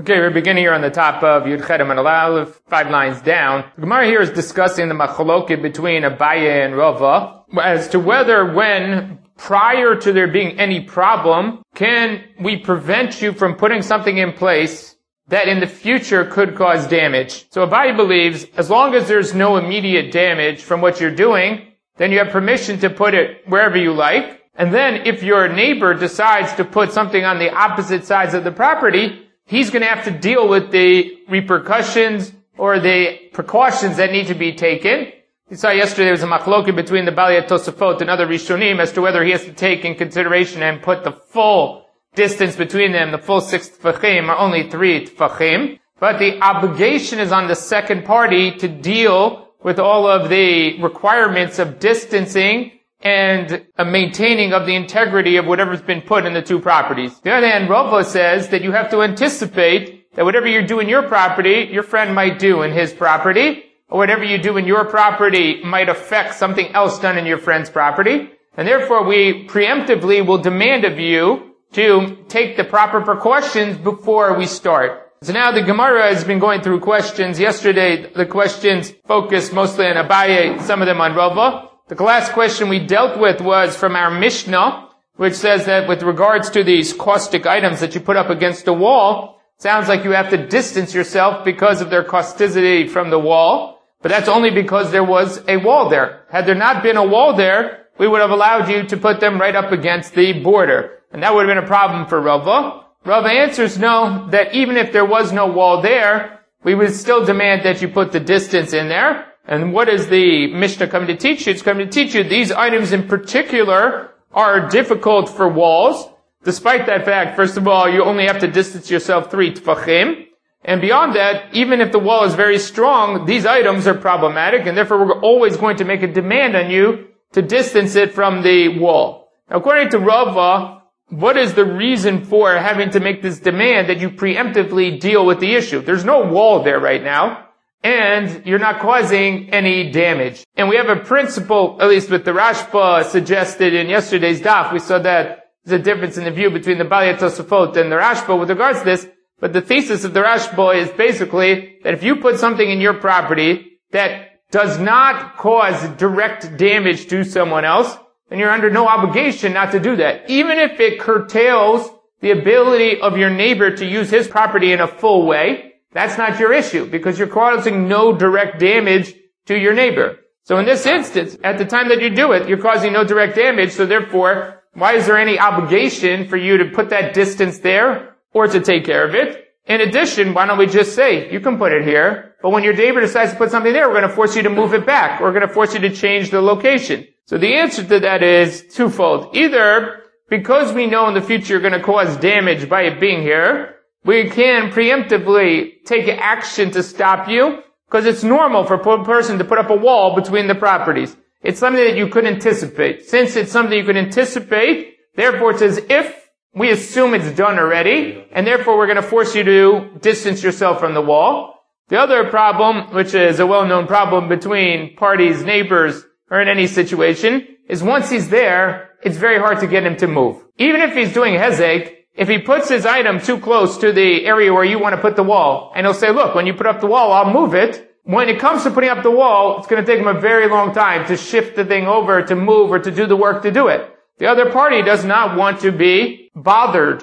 Okay, we're beginning here on the top of Yud Chet and Aleph, 5 lines down. The Gemara here is discussing the machloket between Abaye and Rava as to whether when, prior to there being any problem, can we prevent you from putting something in place that in the future could cause damage. So Abaye believes as long as there's no immediate damage from what you're doing, then you have permission to put it wherever you like. And then if your neighbor decides to put something on the opposite sides of the property, he's going to have to deal with the repercussions or the precautions that need to be taken. You saw yesterday there was a machloket between the Balei Tosafot and other Rishonim as to whether he has to take in consideration and put the full distance between them, the full 6 tefachim, or only 3 tefachim. But the obligation is on the second party to deal with all of the requirements of distancing and a maintaining of the integrity of whatever's been put in the two properties. On the other hand, Rava says that you have to anticipate that whatever you do in your property, your friend might do in his property, or whatever you do in your property might affect something else done in your friend's property. And therefore, we preemptively will demand of you to take the proper precautions before we start. So now the Gemara has been going through questions. Yesterday, the questions focused mostly on Abaye, some of them on Rava. The last question we dealt with was from our Mishnah, which says that with regards to these caustic items that you put up against the wall, sounds like you have to distance yourself because of their causticity from the wall, but that's only because there was a wall there. Had there not been a wall there, we would have allowed you to put them right up against the border, and that would have been a problem for Rava. Rava answers no, that even if there was no wall there, we would still demand that you put the distance in there. And what is the Mishnah coming to teach you? It's coming to teach you these items in particular are difficult for walls. Despite that fact, first of all, you only have to distance yourself 3 tefachim. And beyond that, even if the wall is very strong, these items are problematic, and therefore we're always going to make a demand on you to distance it from the wall. Now, according to Rava, what is the reason for having to make this demand that you preemptively deal with the issue? There's no wall there right now, and you're not causing any damage. And we have a principle, at least with the Rashba suggested in yesterday's daf. We saw that there's a difference in the view between the Balei Tosafot and the Rashba with regards to this. But the thesis of the Rashba is basically that if you put something in your property that does not cause direct damage to someone else, then you're under no obligation not to do that. Even if it curtails the ability of your neighbor to use his property in a full way, that's not your issue, because you're causing no direct damage to your neighbor. So in this instance, at the time that you do it, you're causing no direct damage, so therefore, why is there any obligation for you to put that distance there or to take care of it? In addition, why don't we just say, you can put it here, but when your neighbor decides to put something there, we're going to force you to move it back. We're going to force you to change the location. So the answer to that is twofold. Either because we know in the future you're going to cause damage by it being here, we can preemptively take action to stop you, because it's normal for a person to put up a wall between the properties. It's something that you could anticipate. Since it's something you could anticipate, therefore it's as if we assume it's done already, and therefore we're going to force you to distance yourself from the wall. The other problem, which is a well-known problem between parties, neighbors, or in any situation, is once he's there, it's very hard to get him to move. Even if he's doing hezek, if he puts his item too close to the area where you want to put the wall, and he'll say, look, when you put up the wall, I'll move it. When it comes to putting up the wall, it's going to take him a very long time to shift the thing over, to move, or to do the work to do it. The other party does not want to be bothered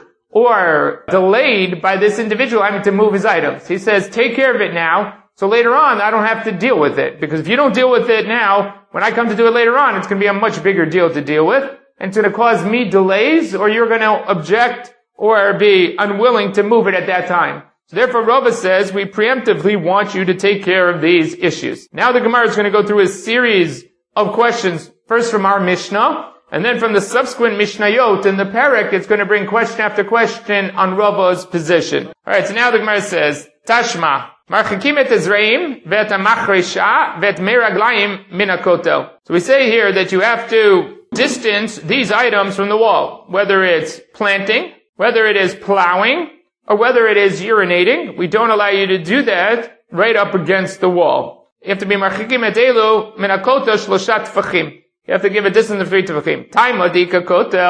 or delayed by this individual having to move his items. He says, take care of it now, so later on I don't have to deal with it. Because if you don't deal with it now, when I come to do it later on, it's going to be a much bigger deal to deal with. And it's going to cause me delays, or you're going to object or be unwilling to move it at that time. So therefore, Rava says, we preemptively want you to take care of these issues. Now the Gemara is going to go through a series of questions, first from our Mishnah, and then from the subsequent Mishnayot in the Perek, it's going to bring question after question on Rava's position. Alright, so now the Gemara says, Tashma, marchikim et ezreim, vet amachresha, vet meraglaim min hakotel. So we say here that you have to distance these items from the wall, whether it's planting, whether it is plowing, or whether it is urinating. We don't allow you to do that right up against the wall. You have to be marchikim et elu min hakotel shloshat tefachim. You have to give a distance of 3 tefachim. Taima dika kotel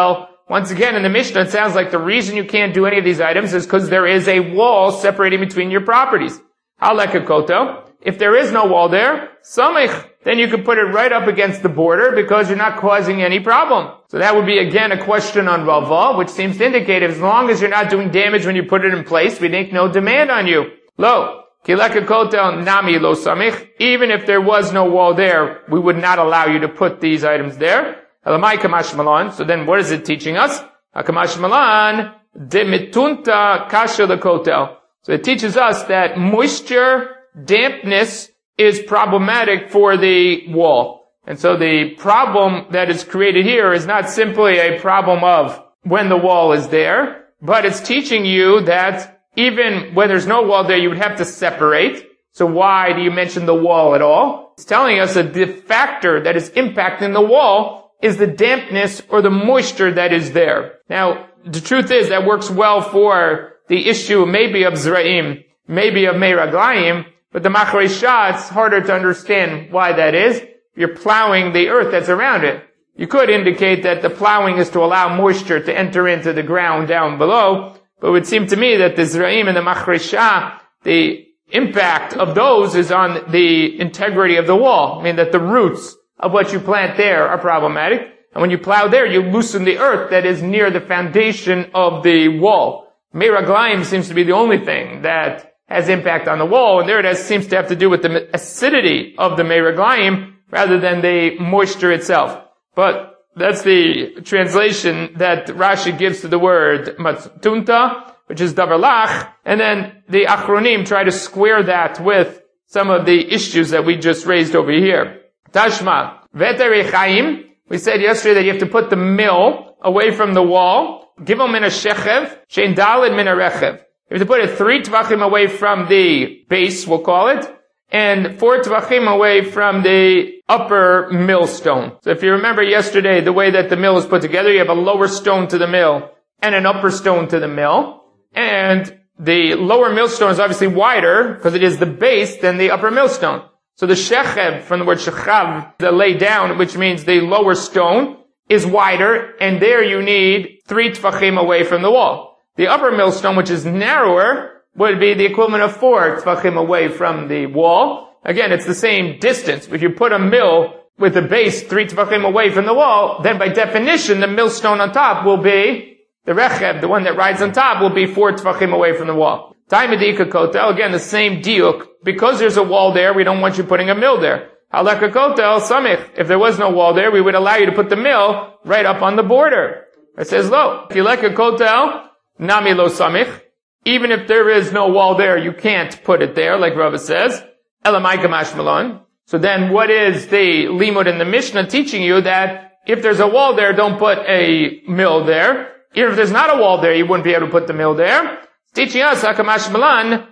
once again, in the Mishnah, it sounds like the reason you can't do any of these items is because there is a wall separating between your properties. Halekha kotel. If there is no wall there, samich, then you can put it right up against the border because you're not causing any problem. So that would be again a question on Rava, which seems to indicate as long as you're not doing damage when you put it in place, we make no demand on you. Lo, kileka kotel nami lo samich. Even if there was no wall there, we would not allow you to put these items there. Elamai kamash malan. So then what is it teaching us? Hakamash malan de mitunta kasha the kotel. So it teaches us that moisture, dampness is problematic for the wall. And so the problem that is created here is not simply a problem of when the wall is there, but it's teaching you that even when there's no wall there, you would have to separate. So why do you mention the wall at all? It's telling us that the factor that is impacting the wall is the dampness or the moisture that is there. Now, the truth is that works well for the issue maybe of Zra'im, maybe of Meiraglayim, but the Machrei Shah, it's harder to understand why that is. You're plowing the earth that's around it. You could indicate that the plowing is to allow moisture to enter into the ground down below, but it would seem to me that the Zra'im and the Machrei Shah, the impact of those is on the integrity of the wall. I mean that the roots of what you plant there are problematic. And when you plow there, you loosen the earth that is near the foundation of the wall. Meiraglayim seems to be the only thing that has impact on the wall, and there it seems to have to do with the acidity of the Meiraglayim rather than the moisture itself. But that's the translation that Rashi gives to the word matunta, which is davar lach, and then the Achronim try to square that with some of the issues that we just raised over here. Tashma, veterei chaim, we said yesterday that you have to put the mill away from the wall. Gimel min ha-shechev, shein daled min ha-rechev. You have to put it 3 tvachim away from the base, we'll call it, and 4 tvachim away from the upper millstone. So if you remember yesterday, the way that the mill is put together, you have a lower stone to the mill and an upper stone to the mill. And the lower millstone is obviously wider because it is the base than the upper millstone. So the shechev, from the word shechav, the lay down, which means the lower stone, is wider, and there you need 3 tvachim away from the wall. The upper millstone, which is narrower, would be the equivalent of 4 tvachim away from the wall. Again, it's the same distance. If you put a mill with the base 3 tvachim away from the wall, then by definition, the millstone on top will be, the rechev, the one that rides on top, will be 4 tvachim away from the wall. Taimedika kotel, again, the same diuk. Because there's a wall there, we don't want you putting a mill there. Halakha kotel samich. If there was no wall there, we would allow you to put the mill right up on the border. It says, lo, kileka kotel, nami lo samich. Even if there is no wall there, you can't put it there, like Rava says. Elamai kamash malon. So then what is the limud in the Mishnah teaching you that if there's a wall there, don't put a mill there. Even if there's not a wall there, you wouldn't be able to put the mill there. It's teaching us, hakamash malan,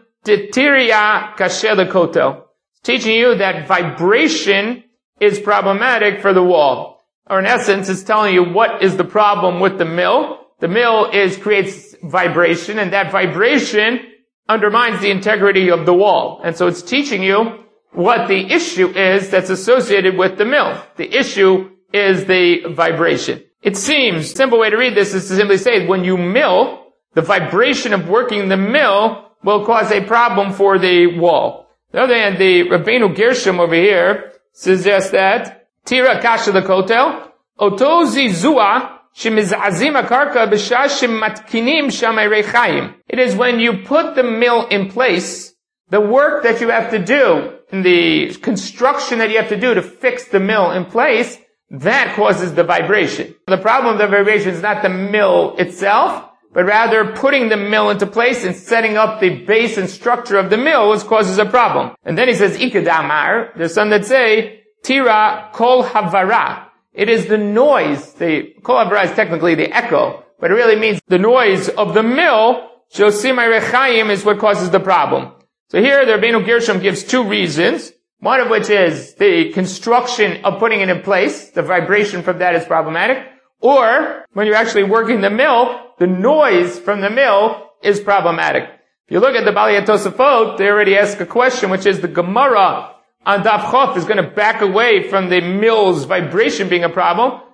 titiria kasher the kotel. Teaching you that vibration is problematic for the wall. Or in essence, it's telling you what is the problem with the mill. The mill creates vibration, and that vibration undermines the integrity of the wall. And so it's teaching you what the issue is that's associated with the mill. The issue is the vibration. It seems, a simple way to read this is to simply say, when you mill, the vibration of working the mill will cause a problem for the wall. On the other hand, the Rabbeinu Gershom over here suggests that Tira kasha the kotel otozi zua shemizazim akarka b'shashim matkinim shamei rechaim. It is when you put the mill in place, the work that you have to do, in the construction that you have to do to fix the mill in place, that causes the vibration. The problem of the vibration is not the mill itself, but rather putting the mill into place and setting up the base and structure of the mill which causes a problem. And then he says, Ikadamar, there's some that say, Tira kol havara. It is the noise, the kol havara is technically the echo, but it really means the noise of the mill, shosimai rechaim, is what causes the problem. So here the Rabbeinu Gershom gives 2 reasons, one of which is the construction of putting it in place, the vibration from that is problematic, or when you're actually working the mill, the noise from the mill is problematic. If you look at the Balei Tosafot, they already ask a question, which is the Gemara on Daf Chof is going to back away from the mill's vibration being a problem,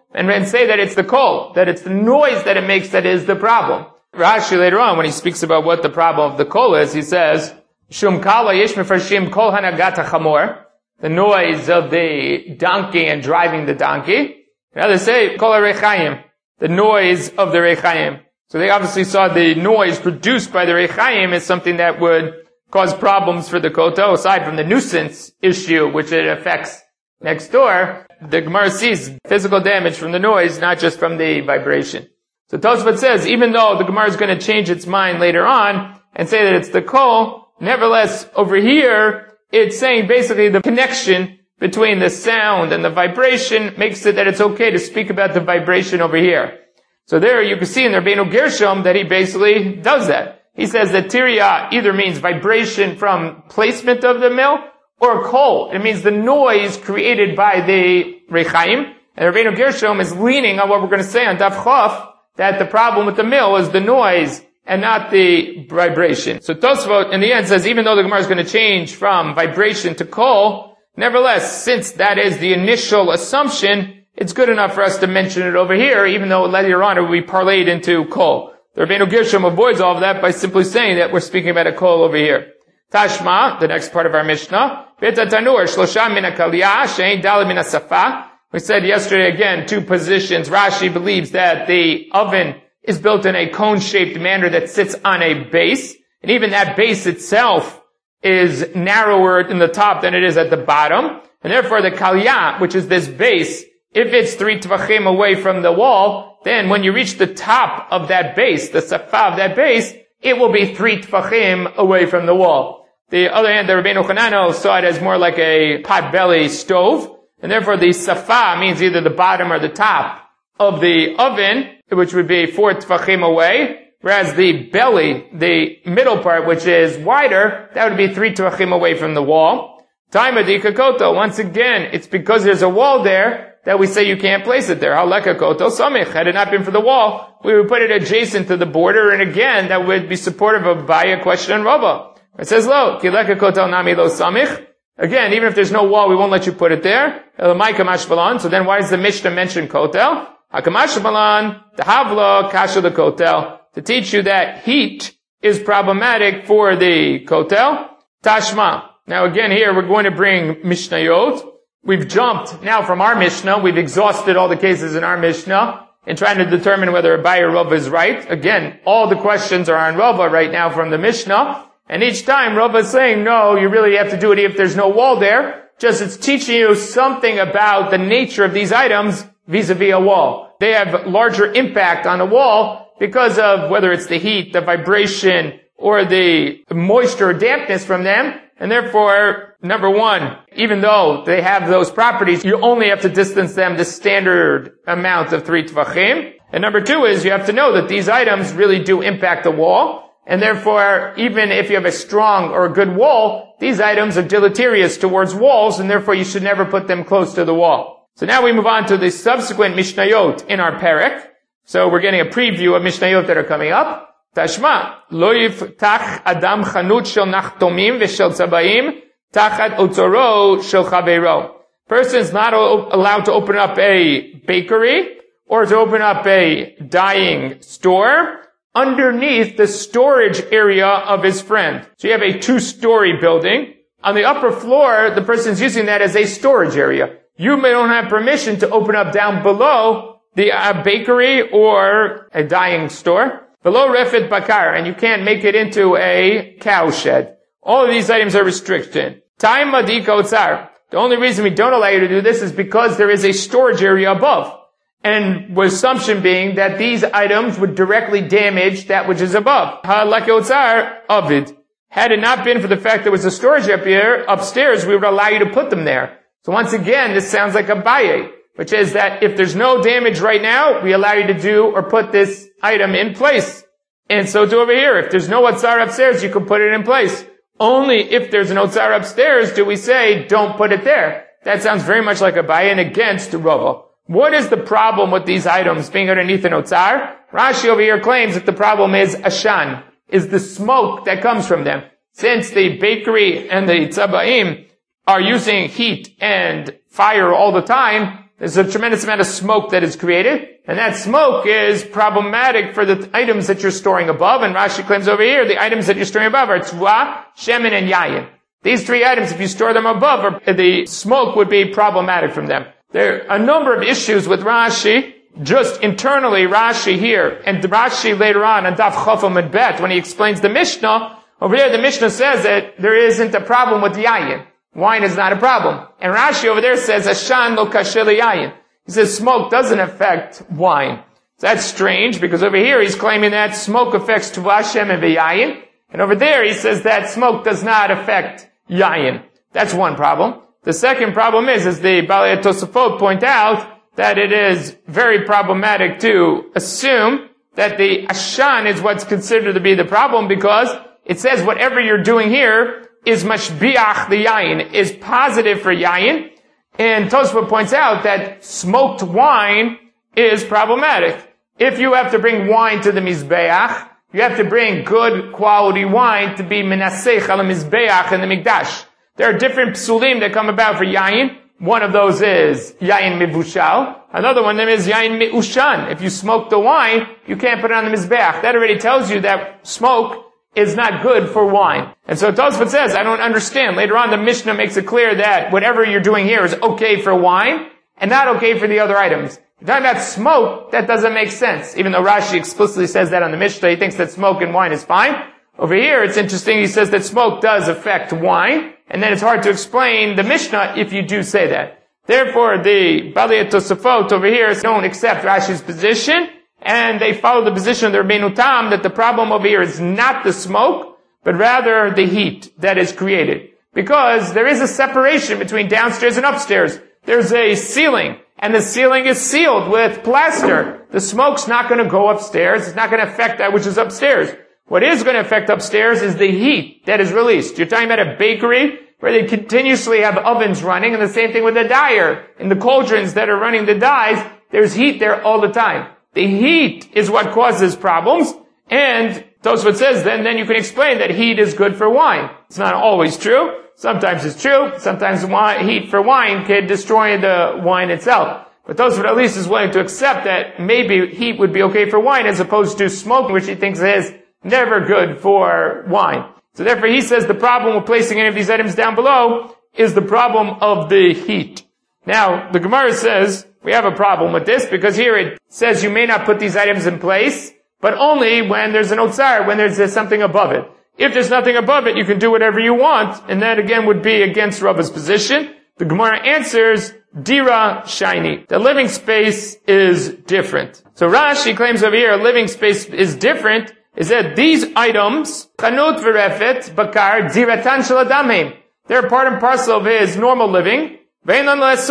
and say that it's the kol, that it's the noise that it makes that is the problem. Rashi later on, when he speaks about what the problem of the kol is, he says, Shum kala yesh mefarshim kol hanagata chamor, the noise of the donkey and driving the donkey. And others say, kol ha-rechayim, the noise of the rechayim. So they obviously saw the noise produced by the rechayim as something that would cause problems for the kotel, aside from the nuisance issue, which it affects next door. The Gemara sees physical damage from the noise, not just from the vibration. So Tosfot says, even though the Gemara is going to change its mind later on and say that it's the kol, nevertheless, over here, it's saying basically the connection between the sound and the vibration makes it that it's okay to speak about the vibration over here. So there you can see in the Rabbeinu Gershom that he basically does that. He says that tiriya either means vibration from placement of the mill or kol. It means the noise created by the rechaim. And Rabbeinu Gershom is leaning on what we're going to say on Daf Chof, that the problem with the mill is the noise and not the vibration. So Tosfot in the end says even though the Gemara is going to change from vibration to kol, nevertheless, since that is the initial assumption, it's good enough for us to mention it over here, even though later on it will be parlayed into kol. The Rabbeinu Gershom avoids all of that by simply saying that we're speaking about a kol over here. Tashma, the next part of our Mishnah, Beta Tanur, Shlosha min ha-kaliyah, she'ein daled min ha-safa. We said yesterday again, two positions. Rashi believes that the oven is built in a cone-shaped manner that sits on a base, and even that base itself is narrower in the top than it is at the bottom, and therefore the kaliyah, which is this base, if it's 3 tvachim away from the wall, then when you reach the top of that base, the safa of that base, it will be 3 tvachim away from the wall. The other hand, the Rabbeinu Chananel saw it as more like a pot-belly stove, and therefore the safa means either the bottom or the top of the oven, which would be 4 tvachim away, whereas the belly, the middle part, which is wider, that would be 3 tvachim away from the wall. Taima di kakoto, once again, it's because there's a wall there that we say you can't place it there. Haleka koto samich. Had it not been for the wall, we would put it adjacent to the border, and again, that would be supportive of Baya question and Rava. It says, lo, kileka koto nami lo samich. Again, even if there's no wall, we won't let you put it there. Elamai kamash balan. So then why does the Mishnah mention kotel? Hakamash balan, tahavla, kasha the kotel. To teach you that heat is problematic for the kotel. Tashma. Now again here, we're going to bring Mishnayot. We've jumped now from our Mishnah. We've exhausted all the cases in our Mishnah in trying to determine whether Abaye or Rava is right. Again, all the questions are on Rava right now from the Mishnah. And each time Rava is saying, no, you really have to do it if there's no wall there. Just it's teaching you something about the nature of these items vis-a-vis a wall. They have larger impact on a wall because of whether it's the heat, the vibration, or the moisture or dampness from them. And therefore, number one, even though they have those properties, you only have to distance them the standard amount of 3 tvachim. And number two is you have to know that these items really do impact the wall. And therefore, even if you have a strong or a good wall, these items are deleterious towards walls, and therefore you should never put them close to the wall. So now we move on to the subsequent Mishnayot in our Perek. So we're getting a preview of Mishnayot that are coming up. Tashma, lo yiftach adam chanut shel nachtomim v'shel tzabayim tachat otzoro shel chaveiro. Person is not allowed to open up a bakery or to open up a dyeing store underneath the storage area of his friend. So you have a 2-story building. On the upper floor, the person's using that as a storage area. You don't have permission to open up down below the bakery or a dyeing store. Below refit bakar, and you can't make it into a cow shed. All of these items are restricted. Time madika otzar. The only reason we don't allow you to do this is because there is a storage area above. And the assumption being that these items would directly damage that which is above. Ha'lake otzar avid. Had it not been for the fact there was a storage area upstairs, we would allow you to put them there. So once again, this sounds like Abaye, which is that if there's no damage right now, we allow you to do or put this item in place. And so do over here. If there's no otzar upstairs, you can put it in place. Only if there's an otzar upstairs do we say, don't put it there. That sounds very much like Abaye and against Rava. What is the problem with these items being underneath an otzar? Rashi over here claims that the problem is ashan, is the smoke that comes from them. Since the bakery and the tzabaim are using heat and fire all the time, there's a tremendous amount of smoke that is created, and that smoke is problematic for the items that you're storing above, and Rashi claims over here, the items that you're storing above are tzvua, shemen, and yayin. These three items, if you store them above, the smoke would be problematic from them. There are a number of issues with Rashi, just internally Rashi here, and Rashi later on Daf Chofam and Bet, when he explains the Mishnah, over there the Mishnah says that there isn't a problem with yayin. Wine is not a problem. And Rashi over there says, Ashan lo kasher yayin. He says smoke doesn't affect wine. So that's strange, because over here he's claiming that smoke affects Tuvah, Shem, and Yayin. And over there he says that smoke does not affect yayin. That's one problem. The second problem is the Balei Tosafot point out that it is very problematic to assume that the Ashan is what's considered to be the problem, because it says whatever you're doing here is mashbiach the yayin, is positive for yayin. And Tosafot points out that smoked wine is problematic. If you have to bring wine to the mizbeach, you have to bring good quality wine to be menasech al mizbeach in the mikdash. There are different psulim that come about for yayin. One of those is yayin mivushal. Another one is yayin me'ushan. If you smoke the wine, you can't put it on the mizbeach. That already tells you that smoke is not good for wine. And so Tosafot says, I don't understand. Later on, the Mishnah makes it clear that whatever you're doing here is okay for wine and not okay for the other items. You're talking about smoke, that doesn't make sense. Even though Rashi explicitly says that on the Mishnah, he thinks that smoke and wine is fine. Over here, it's interesting, he says that smoke does affect wine, and then it's hard to explain the Mishnah if you do say that. Therefore, the Balei Tosafot over here don't accept Rashi's position, and they follow the position of the Rabbeinu Tam that the problem over here is not the smoke, but rather the heat that is created. Because there is a separation between downstairs and upstairs. There's a ceiling, and the ceiling is sealed with plaster. The smoke's not going to go upstairs. It's not going to affect that which is upstairs. What is going to affect upstairs is the heat that is released. You're talking about a bakery where they continuously have ovens running, and the same thing with the dyer. In the cauldrons that are running the dyes, there's heat there all the time. The heat is what causes problems, and Tosafot says then you can explain that heat is good for wine. It's not always true. Sometimes it's true. Sometimes heat for wine can destroy the wine itself. But Tosafot at least is willing to accept that maybe heat would be okay for wine as opposed to smoke, which he thinks is never good for wine. So therefore he says the problem with placing any of these items down below is the problem of the heat. Now, the Gemara says we have a problem with this because here it says you may not put these items in place, but only when there's an otzar, when there's something above it. If there's nothing above it, you can do whatever you want, and that again would be against Rava's position. The Gemara answers, Dira Shiny. The living space is different. So Rashi claims over here, living space is different, is that these items, Chanut v'refet, bakar, diratan shaladamim, they're part and parcel of his normal living, and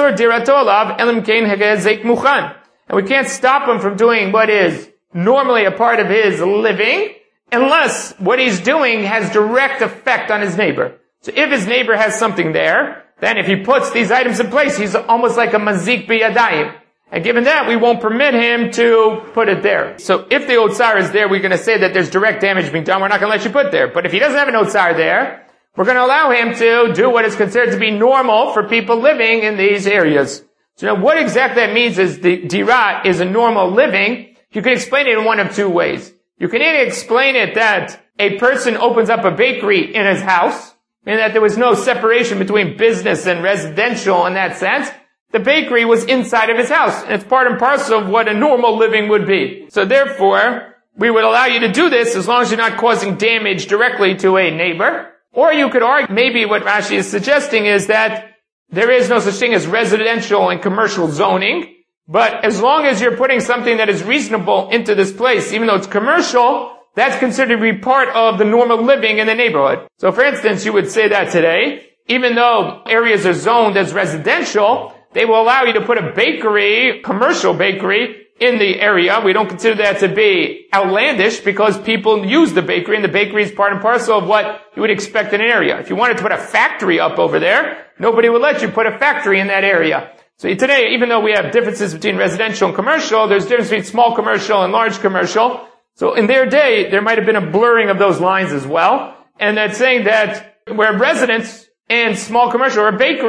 we can't stop him from doing what is normally a part of his living, unless what he's doing has direct effect on his neighbor. So if his neighbor has something there, then if he puts these items in place, he's almost like a mazik biyadayim. And given that, we won't permit him to put it there. So if the otzar is there, we're going to say that there's direct damage being done. We're not going to let you put there. But if he doesn't have an otzar there, we're going to allow him to do what is considered to be normal for people living in these areas. So now what exactly that means is the dira is a normal living. You can explain it in one of two ways. You can either explain it that a person opens up a bakery in his house, and that there was no separation between business and residential in that sense. The bakery was inside of his house, and it's part and parcel of what a normal living would be. So therefore, we would allow you to do this as long as you're not causing damage directly to a neighbor. Or you could argue, maybe what Rashi is suggesting is that there is no such thing as residential and commercial zoning, but as long as you're putting something that is reasonable into this place, even though it's commercial, that's considered to be part of the normal living in the neighborhood. So for instance, you would say that today, even though areas are zoned as residential, they will allow you to put a bakery, commercial bakery, in the area. We don't consider that to be outlandish because people use the bakery, and the bakery is part and parcel of what you would expect in an area. If you wanted to put a factory up over there, nobody would let you put a factory in that area. So today, even though we have differences between residential and commercial, there's difference between small commercial and large commercial. So in their day, there might have been a blurring of those lines as well. And that's saying that where residence and small commercial or a bakery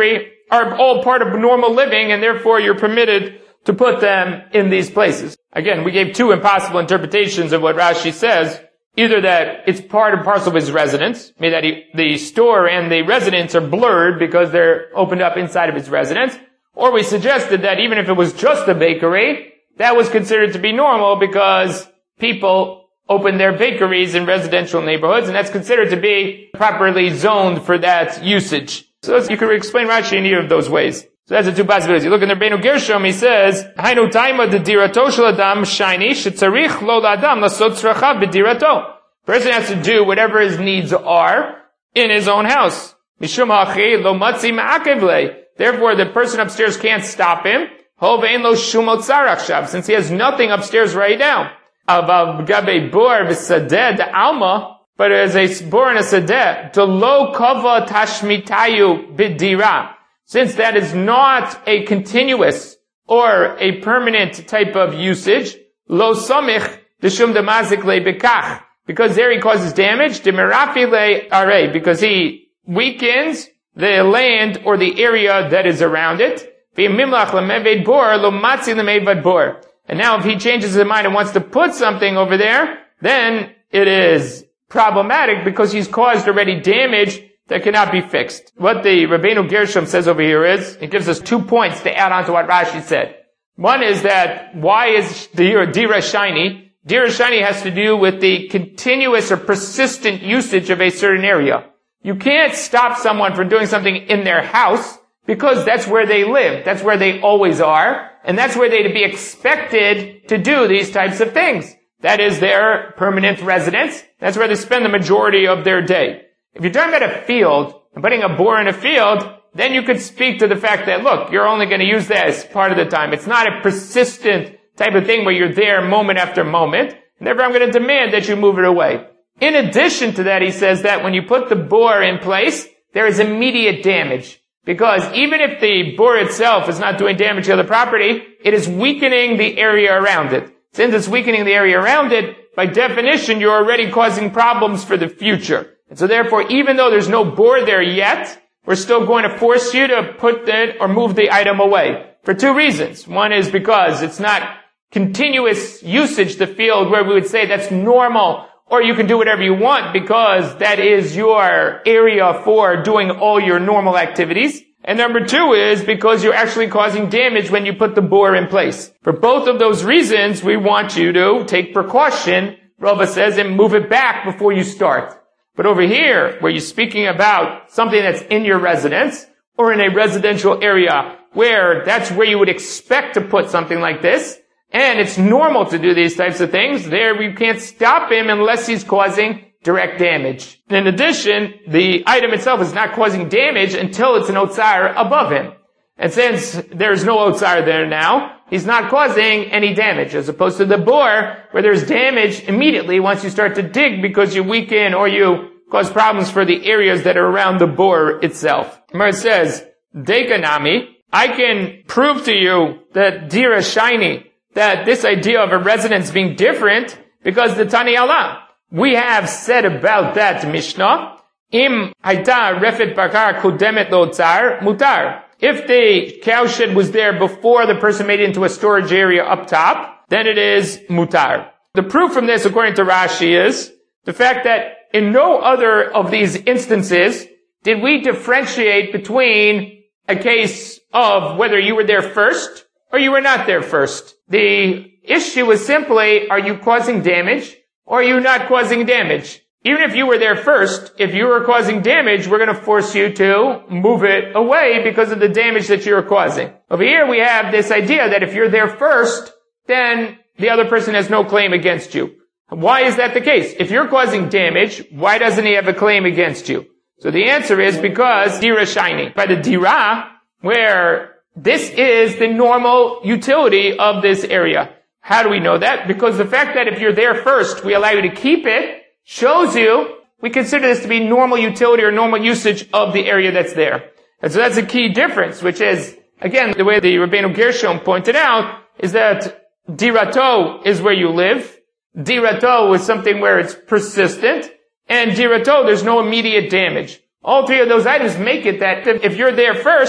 are all part of normal living, and therefore you're permitted to put them in these places. Again, we gave two impossible interpretations of what Rashi says. Either that it's part and parcel of his residence, meaning that the store and the residence are blurred because they're opened up inside of his residence, or we suggested that even if it was just a bakery, that was considered to be normal because people open their bakeries in residential neighborhoods, and that's considered to be properly zoned for that usage. So you can explain Rashi in either of those ways. So that's the two possibilities. You look in the Rabbeinu Gershom, he says, Hainu taima de dirato shel adam shayni shetzarich lo la'adam lasot tzrachav b'dirato. Person has to do whatever his needs are in his own house. Mishum hachi lo matzi ma'akev le. Therefore, the person upstairs can't stop him. Ho ve'en lo shum otzar achshav, since he has nothing upstairs right now. Avav gabe bor v'sadeh de'alma, but as a bor and a sadeh, to lo kava tashmitayu b'dira. Since that is not a continuous or a permanent type of usage, lo samich deshum demazik le bekach, because there he causes damage, demerafi le are, because he weakens the land or the area that is around it. V'imimlach lemeved bor lo matzi lemeved bor. And now if he changes his mind and wants to put something over there, then it is problematic because he's caused already damage that cannot be fixed. What the Rabbeinu Gershom says over here is, it gives us 2 points to add on to what Rashi said. One is that, why is dira shiny? Dira shiny has to do with the continuous or persistent usage of a certain area. You can't stop someone from doing something in their house because that's where they live. That's where they always are. And that's where they'd be expected to do these types of things. That is their permanent residence. That's where they spend the majority of their day. If you're talking about a field, and putting a bore in a field, then you could speak to the fact that, look, you're only going to use that as part of the time. It's not a persistent type of thing where you're there moment after moment, and therefore I'm going to demand that you move it away. In addition to that, he says that when you put the bore in place, there is immediate damage. Because even if the bore itself is not doing damage to the property, it is weakening the area around it. Since it's weakening the area around it, by definition, you're already causing problems for the future. And so therefore, even though there's no bore there yet, we're still going to force you to put it or move the item away. For 2 reasons. One is because it's not continuous usage, the field, where we would say that's normal, or you can do whatever you want because that is your area for doing all your normal activities. And number 2 is because you're actually causing damage when you put the bore in place. For both of those reasons, we want you to take precaution, Rava says, and move it back before you start. But over here, where you're speaking about something that's in your residence, or in a residential area, where that's where you would expect to put something like this, and it's normal to do these types of things, there we can't stop him unless he's causing direct damage. In addition, the item itself is not causing damage until it's an otsar above him. And since there's no otsar there now, he's not causing any damage, as opposed to the bore, where there's damage immediately once you start to dig because you weaken or you cause problems for the areas that are around the bore itself. Gemara says, Dekanami, I can prove to you that dira shiny, that this idea of a residence being different, because the Tani Allah, we have said about that Mishnah, Im haita refet bakar kudemet lo tsar mutar. If the cowshed was there before the person made it into a storage area up top, then it is mutar. The proof from this, according to Rashi, is the fact that in no other of these instances did we differentiate between a case of whether you were there first or you were not there first. The issue was simply, are you causing damage or are you not causing damage? Even if you were there first, if you were causing damage, we're going to force you to move it away because of the damage that you're causing. Over here we have this idea that if you're there first, then the other person has no claim against you. Why is that the case? If you're causing damage, why doesn't he have a claim against you? So the answer is because dira shiny. By the dira, where this is the normal utility of this area. How do we know that? Because the fact that if you're there first, we allow you to keep it, shows you we consider this to be normal utility or normal usage of the area that's there. And so that's a key difference, which is, again, the way the Rabbeinu Gershom pointed out, is that dirato is where you live. Dirato is something where it's persistent. And dirato, there's no immediate damage. All 3 of those items make it that if you're there first,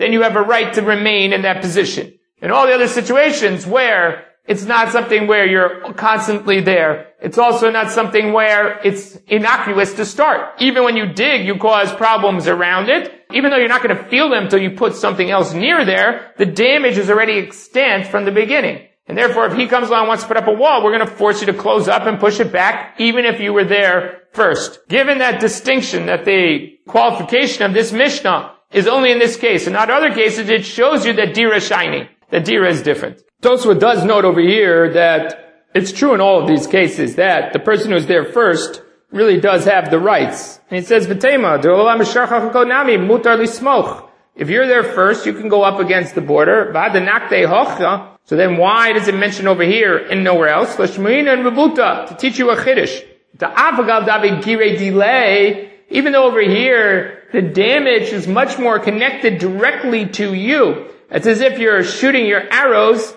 then you have a right to remain in that position. In all the other situations where it's not something where you're constantly there, it's also not something where it's innocuous to start. Even when you dig, you cause problems around it. Even though you're not going to feel them until you put something else near there, the damage is already extant from the beginning. And therefore, if he comes along and wants to put up a wall, we're going to force you to close up and push it back, even if you were there first. Given that distinction, that the qualification of this Mishnah is only in this case, and not other cases, it shows you that Dira is shiny, that Dira is different. Tosfot does note over here that it's true in all of these cases that the person who's there first really does have the rights. And he says, V'tema, mutar lismoch. If you're there first, you can go up against the border. So then why does it mention over here and nowhere else? To teach you a chiddush. Even though over here, the damage is much more connected directly to you. It's as if you're shooting your arrows.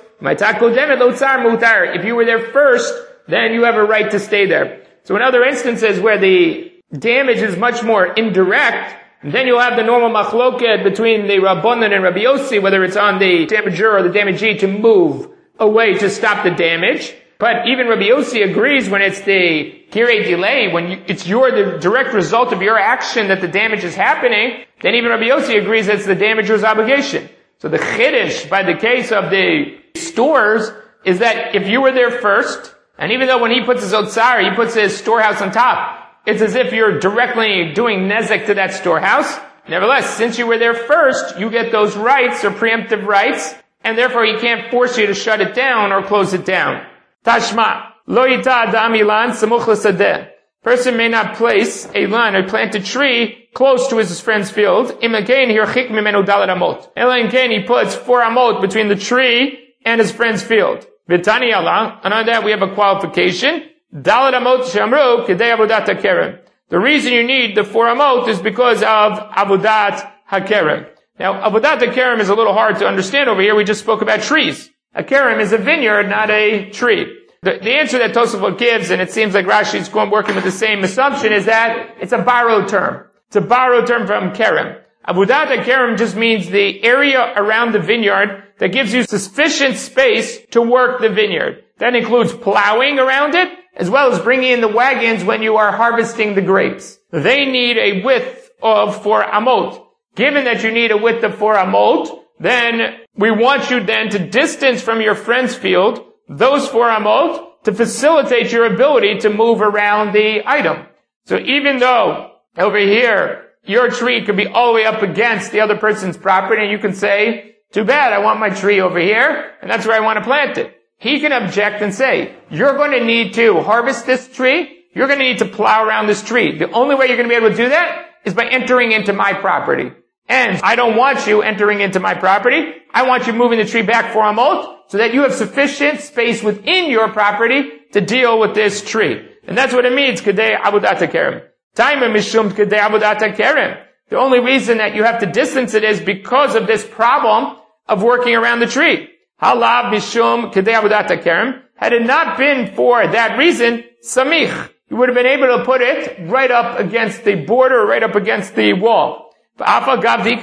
If you were there first, then you have a right to stay there. So in other instances where the damage is much more indirect, then you'll have the normal machloket between the Rabbanan and Rabbi Yossi, whether it's on the damager or the damagee to move away to stop the damage. But even Rabbi Yossi agrees when it's the kirei delay, when it's the direct result of your action that the damage is happening, then even Rabbi Yossi agrees that it's the damager's obligation. So the chiddush by the case of the stores is that if you were there first, and even though when he puts his otzar, he puts his storehouse on top, it's as if you're directly doing nezek to that storehouse. Nevertheless, since you were there first, you get those rights or preemptive rights, and therefore he can't force you to shut it down or close it down. Tashma, lo yita adam ilan samuch l'sadeh. Person may not place a lan or plant a tree close to his friend's field. Imagain hirchik mimenu daled amot. Elain he puts 4 amot between the tree and his friend's field. V'tani Allah, and on that we have a qualification. Daled amot shamru kedei avodat hakerem. The reason you need the 4 amot is because of avodat hakerem. Now, avodat hakerem is a little hard to understand over here. We just spoke about trees. A kerem is a vineyard, not a tree. The answer that Tosfot gives, and it seems like Rashi's working with the same assumption, is that it's a borrowed term. It's a borrowed term from kerem. Avodat hakerem just means the area around the vineyard that gives you sufficient space to work the vineyard. That includes plowing around it, as well as bringing in the wagons when you are harvesting the grapes. They need a width of 4 amot. Given that you need a width of 4 amot, then we want you then to distance from your friend's field those 4 amot to facilitate your ability to move around the item. So even though over here your tree could be all the way up against the other person's property, and you can say, too bad, I want my tree over here, and that's where I want to plant it. He can object and say, you're going to need to harvest this tree, you're going to need to plow around this tree. The only way you're going to be able to do that is by entering into my property. And I don't want you entering into my property. I want you moving the tree back 4 amot so that you have sufficient space within your property to deal with this tree. And that's what it means, kedei avodat hakerem. Taima mishum kedei avodat hakerem. The only reason that you have to distance it is because of this problem of working around the tree. Halav mishum kedei avodat hakerem. Had it not been for that reason, samich, you would have been able to put it right up against the border, right up against the wall. Even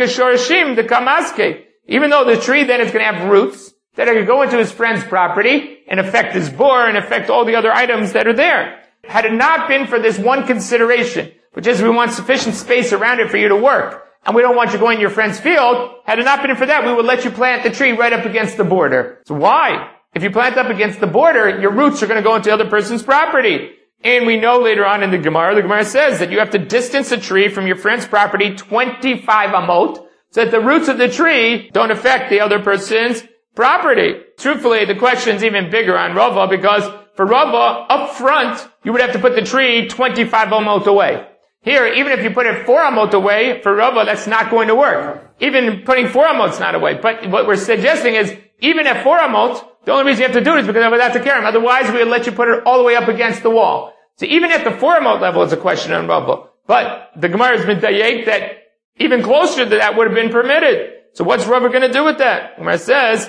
though the tree then is going to have roots that are going to go into his friend's property and affect his bore and affect all the other items that are there. Had it not been for this one consideration, which is we want sufficient space around it for you to work, and we don't want you going to your friend's field, had it not been for that, we would let you plant the tree right up against the border. So why? If you plant up against the border, your roots are going to go into the other person's property. And we know later on in the Gemara says that you have to distance a tree from your friend's property 25 amot, so that the roots of the tree don't affect the other person's property. Truthfully, the question's even bigger on Rava, because for Rava, up front, you would have to put the tree 25 amot away. Here, even if you put it 4 amot away, for Rava, that's not going to work. Even putting 4 amot's not away. But what we're suggesting is, even at 4 amot, the only reason you have to do it is because of that to carry. Otherwise, we would let you put it all the way up against the wall. So even at the 4 amot level, it's a question on Rava. But the Gemara has been dayek that even closer to that would have been permitted. So what's Rava going to do with that? Gemara says,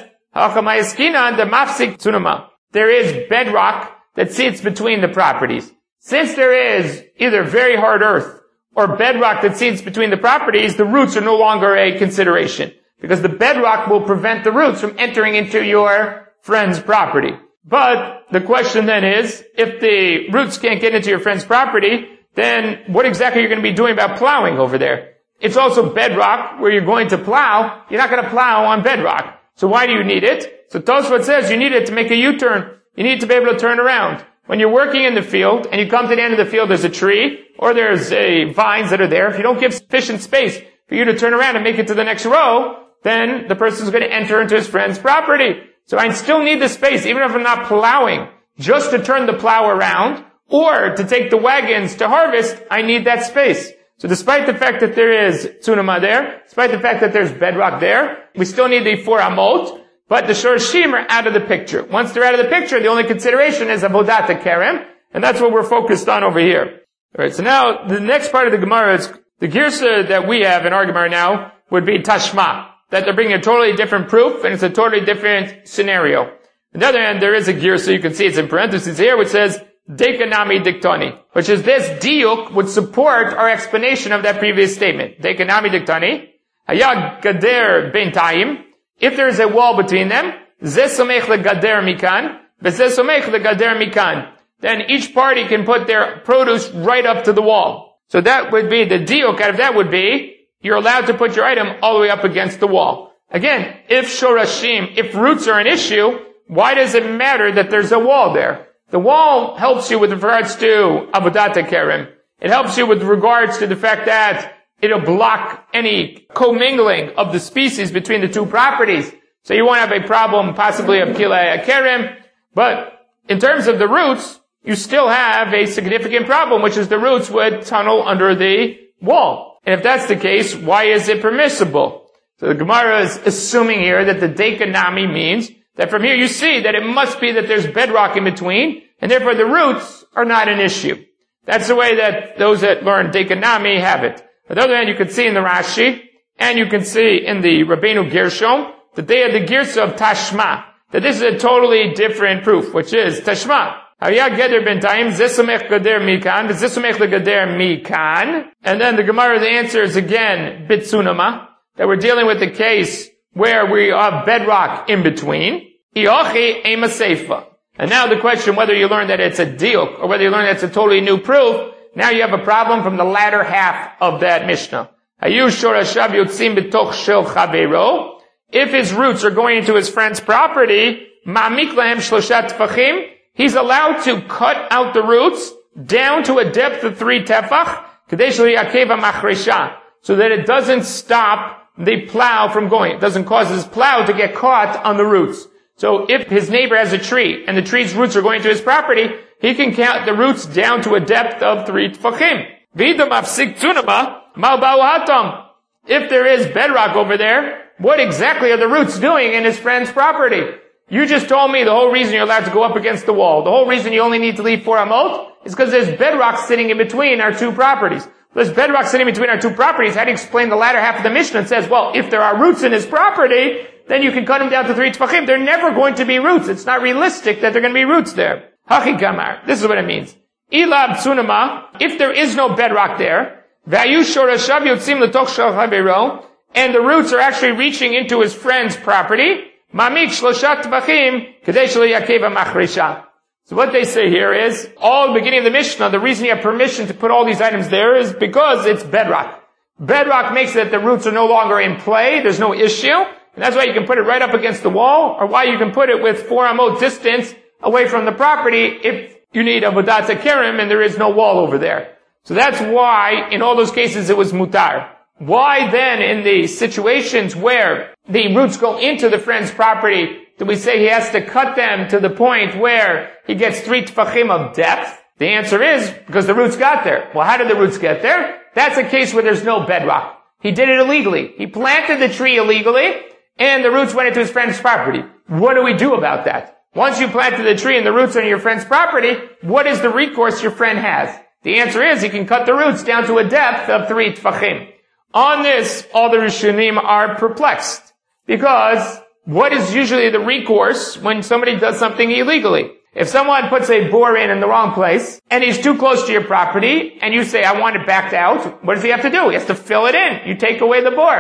there is bedrock that sits between the properties. Since there is either very hard earth or bedrock that sits between the properties, the roots are no longer a consideration. because the bedrock will prevent the roots from entering into your friend's property. But the question then is, if the roots can't get into your friend's property, then what exactly are you going to be doing about plowing over there? It's also bedrock where you're going to plow. You're not going to plow on bedrock. So why do you need it? So Tosfot says you need it to make a U-turn. You need to be able to turn around. When you're working in the field and you come to the end of the field, there's a tree or there's vines that are there. If you don't give sufficient space for you to turn around and make it to the next row, then the person's going to enter into his friend's property. So I still need the space, even if I'm not plowing, just to turn the plow around or to take the wagons to harvest, I need that space. So despite the fact that there is tsunama there, despite the fact that there's bedrock there, we still need the 4 amot, but the shorashim are out of the picture. Once they're out of the picture, the only consideration is avodat kerem, and that's what we're focused on over here. Alright, so now the next part of the Gemara is, the girsa that we have in our Gemara now would be tashma, that they're bringing a totally different proof, and it's a totally different scenario. On the other hand, there is a girsa, you can see it's in parentheses here, which says, Dekanami diktani, which is this diuk would support our explanation of that previous statement. Dekanami diktani, haya gader bentayim, if there is a wall between them, ze somech legader mikan, veze somech legader mikan, then each party can put their produce right up to the wall. So that would be the diuk out of that would be, you're allowed to put your item all the way up against the wall. Again, if shorashim, if roots are an issue, why does it matter that there's a wall there? The wall helps you with regards to avodat kerem. It helps you with regards to the fact that it'll block any commingling of the species between the two properties. So you won't have a problem possibly of kilei kerem. But in terms of the roots, you still have a significant problem, which is the roots would tunnel under the wall. And if that's the case, why is it permissible? So the Gemara is assuming here that the dekanami means that from here you see that it must be that there's bedrock in between, and therefore the roots are not an issue. That's the way that those that learn dekanami have it. On the other hand, you can see in the Rashi, and you can see in the Rabbeinu Gershom, that they had the girsa of tashma, that this is a totally different proof, which is tashma. Haya geder bentayim, zesomech gader mikan, zesomech legader mikan. And then the Gemara, the answer is again bitsunama, that we're dealing with the case where we have bedrock in between. Iochi ema seifa. And now the question whether you learn that it's a diuk or whether you learn that it's a totally new proof, now you have a problem from the latter half of that Mishnah. Hayu shorashav yotzim b'toch shel chaveiro. If his roots are going into his friend's property, ma'amik lahem shloshat tefachim, he's allowed to cut out the roots down to a depth of 3 tefach, kadei shelo yakeva machresha, so that it doesn't stop the plow from going. It doesn't cause his plow to get caught on the roots. So if his neighbor has a tree, and the tree's roots are going to his property, he can count the roots down to a depth of 3 tefachim. V'idam afsik tsunama, mal ba'u hatam. If there is bedrock over there, what exactly are the roots doing in his friend's property? You just told me the whole reason you're allowed to go up against the wall, the whole reason you only need to leave 4 amot, is because there's bedrock sitting in between our 2 properties. There's bedrock sitting between our 2 properties. How do you explain the latter half of the Mishnah? It says, well, if there are roots in his property, then you can cut them down to 3 tefachim. They're never going to be roots. It's not realistic that they're going to be roots there. Hachi kamar. This is what it means. Ilab tsunama, if there is no bedrock there, vayu shorashav yotzim l'toch shel chaveiro, and the roots are actually reaching into his friend's property, mamik shloshat tefachim, kadei shelo yakeva machresha. So what they say here is, all the beginning of the Mishnah, the reason you have permission to put all these items there is because it's bedrock. Bedrock makes it that the roots are no longer in play, there's no issue, and that's why you can put it right up against the wall, or why you can put it with 4 amot distance away from the property if you need avodat kerem and there is no wall over there. So that's why, in all those cases, it was mutar. Why then, in the situations where the roots go into the friend's property, do we say he has to cut them to the point where he gets 3 tefachim of depth? The answer is, because the roots got there. Well, how did the roots get there? That's a case where there's no bedrock. He did it illegally. He planted the tree illegally, and the roots went into his friend's property. What do we do about that? Once you planted the tree and the roots are in your friend's property, what is the recourse your friend has? The answer is he can cut the roots down to a depth of 3 tefachim. On this, all the Rishonim are perplexed. Because what is usually the recourse when somebody does something illegally? If someone puts a bore in the wrong place, and he's too close to your property, and you say, I want it backed out, what does he have to do? He has to fill it in. You take away the bore.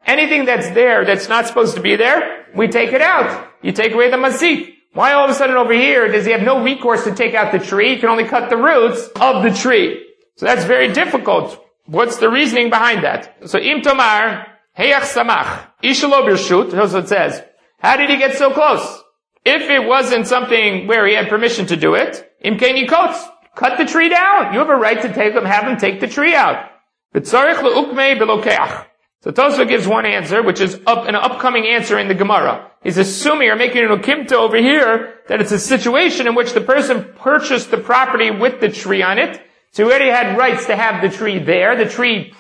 Anything that's there that's not supposed to be there, we take it out. You take away the mazik. Why all of a sudden over here does he have no recourse to take out the tree? He can only cut the roots of the tree. So that's very difficult. What's the reasoning behind that? So Im Tomar, Heyach Samach, Ishalo Birshut, that's what it says. How did he get so close? If it wasn't something where he had permission to do it, Im Keni Kotz, cut the tree down. You have a right to have him take the tree out. B'tzarech le'ukmei belokeach. So Tosfot gives one answer, which is an upcoming answer in the Gemara. He's assuming or making an ukimta over here that it's a situation in which the person purchased the property with the tree on it. So he already had rights to have the tree there. The tree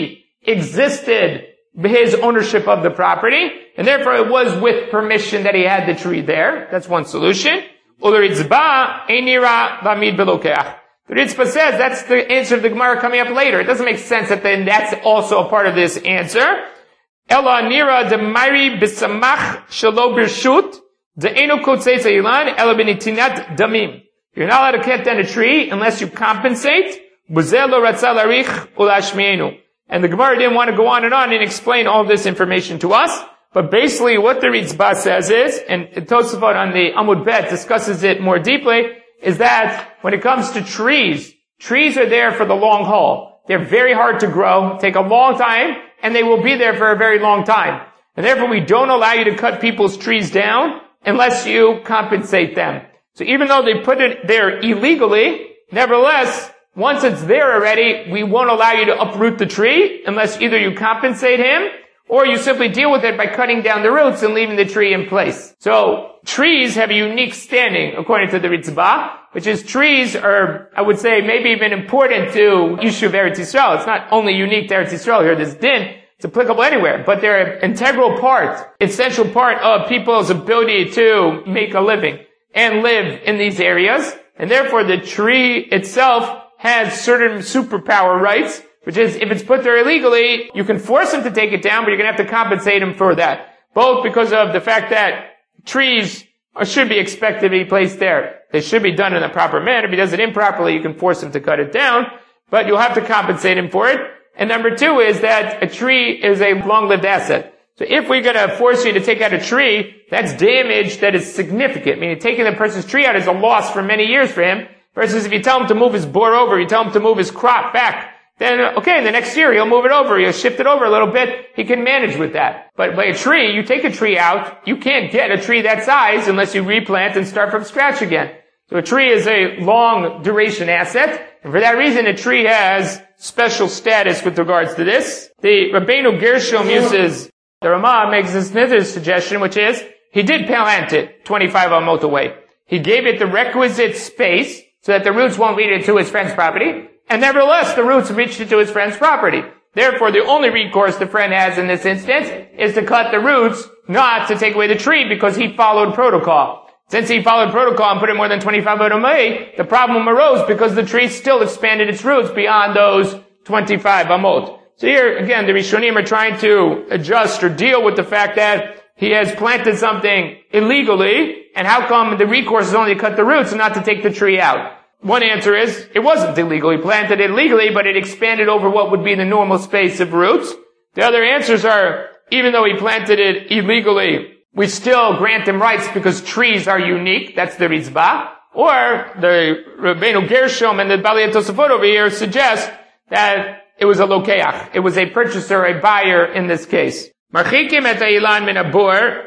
pre-existed his ownership of the property, and therefore it was with permission that he had the tree there. That's one solution. Uleritzba einira lamid belokeach. The Ritzpah says that's the answer of the Gemara coming up later. It doesn't make sense that then that's also a part of this answer. Ela nira de mairi b'samach shelo birshut de eno kotzei ilan ela b'nitinat damim. You're not allowed to cut down a tree unless you compensate. Buzel lo ratzah larich ulashmienu. And the Gemara didn't want to go on and explain all this information to us. But basically what the Ritzpah says is, and Tosfot on the Amud Bet discusses it more deeply, is that when it comes to trees are there for the long haul. They're very hard to grow, take a long time, and they will be there for a very long time. And therefore we don't allow you to cut people's trees down unless you compensate them. So even though they put it there illegally, nevertheless, once it's there already, we won't allow you to uproot the tree unless either you compensate him or you simply deal with it by cutting down the roots and leaving the tree in place. So trees have a unique standing according to the Ritzbah, which is trees are, I would say, maybe even important to Yishuv Eretz Yisrael. It's not only unique to Eretz Yisrael here, this din. It's applicable anywhere, but they're an integral part, essential part of people's ability to make a living and live in these areas. And therefore the tree itself has certain superpower rights, which is if it's put there illegally, you can force him to take it down, but you're going to have to compensate him for that. Both because of the fact that trees should be expected to be placed there. They should be done in a proper manner. If he does it improperly, you can force him to cut it down, but you'll have to compensate him for it. And number two is that a tree is a long-lived asset. So if we're going to force you to take out a tree, that's damage that is significant. Meaning taking the person's tree out is a loss for many years for him. Versus if you tell him to move his bore over, you tell him to move his crop back, then okay, the next year he'll move it over, he'll shift it over a little bit, he can manage with that. But by a tree, you take a tree out, you can't get a tree that size unless you replant and start from scratch again. So a tree is a long duration asset, and for that reason a tree has special status with regards to this. The Rabbeinu Gershom uses, the Ramah makes this another suggestion, which is, he did plant it 25 amot away. He gave it the requisite space so that the roots won't reach it to his friend's property, and nevertheless the roots reached it to his friend's property. Therefore the only recourse the friend has in this instance is to cut the roots, not to take away the tree, because he followed protocol. Since he followed protocol and put it more than 25 amot away, the problem arose because the tree still expanded its roots beyond those 25 amot. So here, again, the Rishonim are trying to adjust or deal with the fact that he has planted something illegally, and how come the recourse is only to cut the roots and not to take the tree out? One answer is, it wasn't illegal. He planted it legally, but it expanded over what would be the normal space of roots. The other answers are, even though he planted it illegally, we still grant him rights because trees are unique. That's the Ritzbah. Or the Rabbeinu Gershom and the Balei Tosafot over here suggest that it was a lokeach. It was a purchaser, a buyer in this case. Marchikim et ha'ilan min habor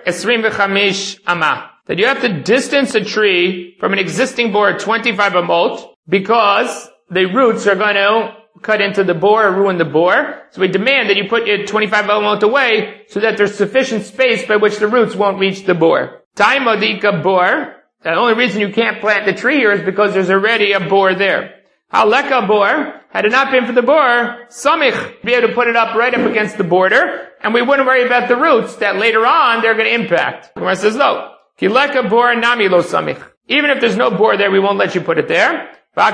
25 amah. That you have to distance a tree from an existing bore 25 amot because the roots are going to cut into the bore or ruin the bore. So we demand that you put it 25 amot away so that there's sufficient space by which the roots won't reach the bore. Taimodika bore. The only reason you can't plant the tree here is because there's already a bore there. Haleka bore. Had it not been for the bore, samich, be able to put it up right up against the border, and we wouldn't worry about the roots that later on they're going to impact. The Gemara says no. Kileka bor nami lo samich. Even if there's no bor there, we won't let you put it there.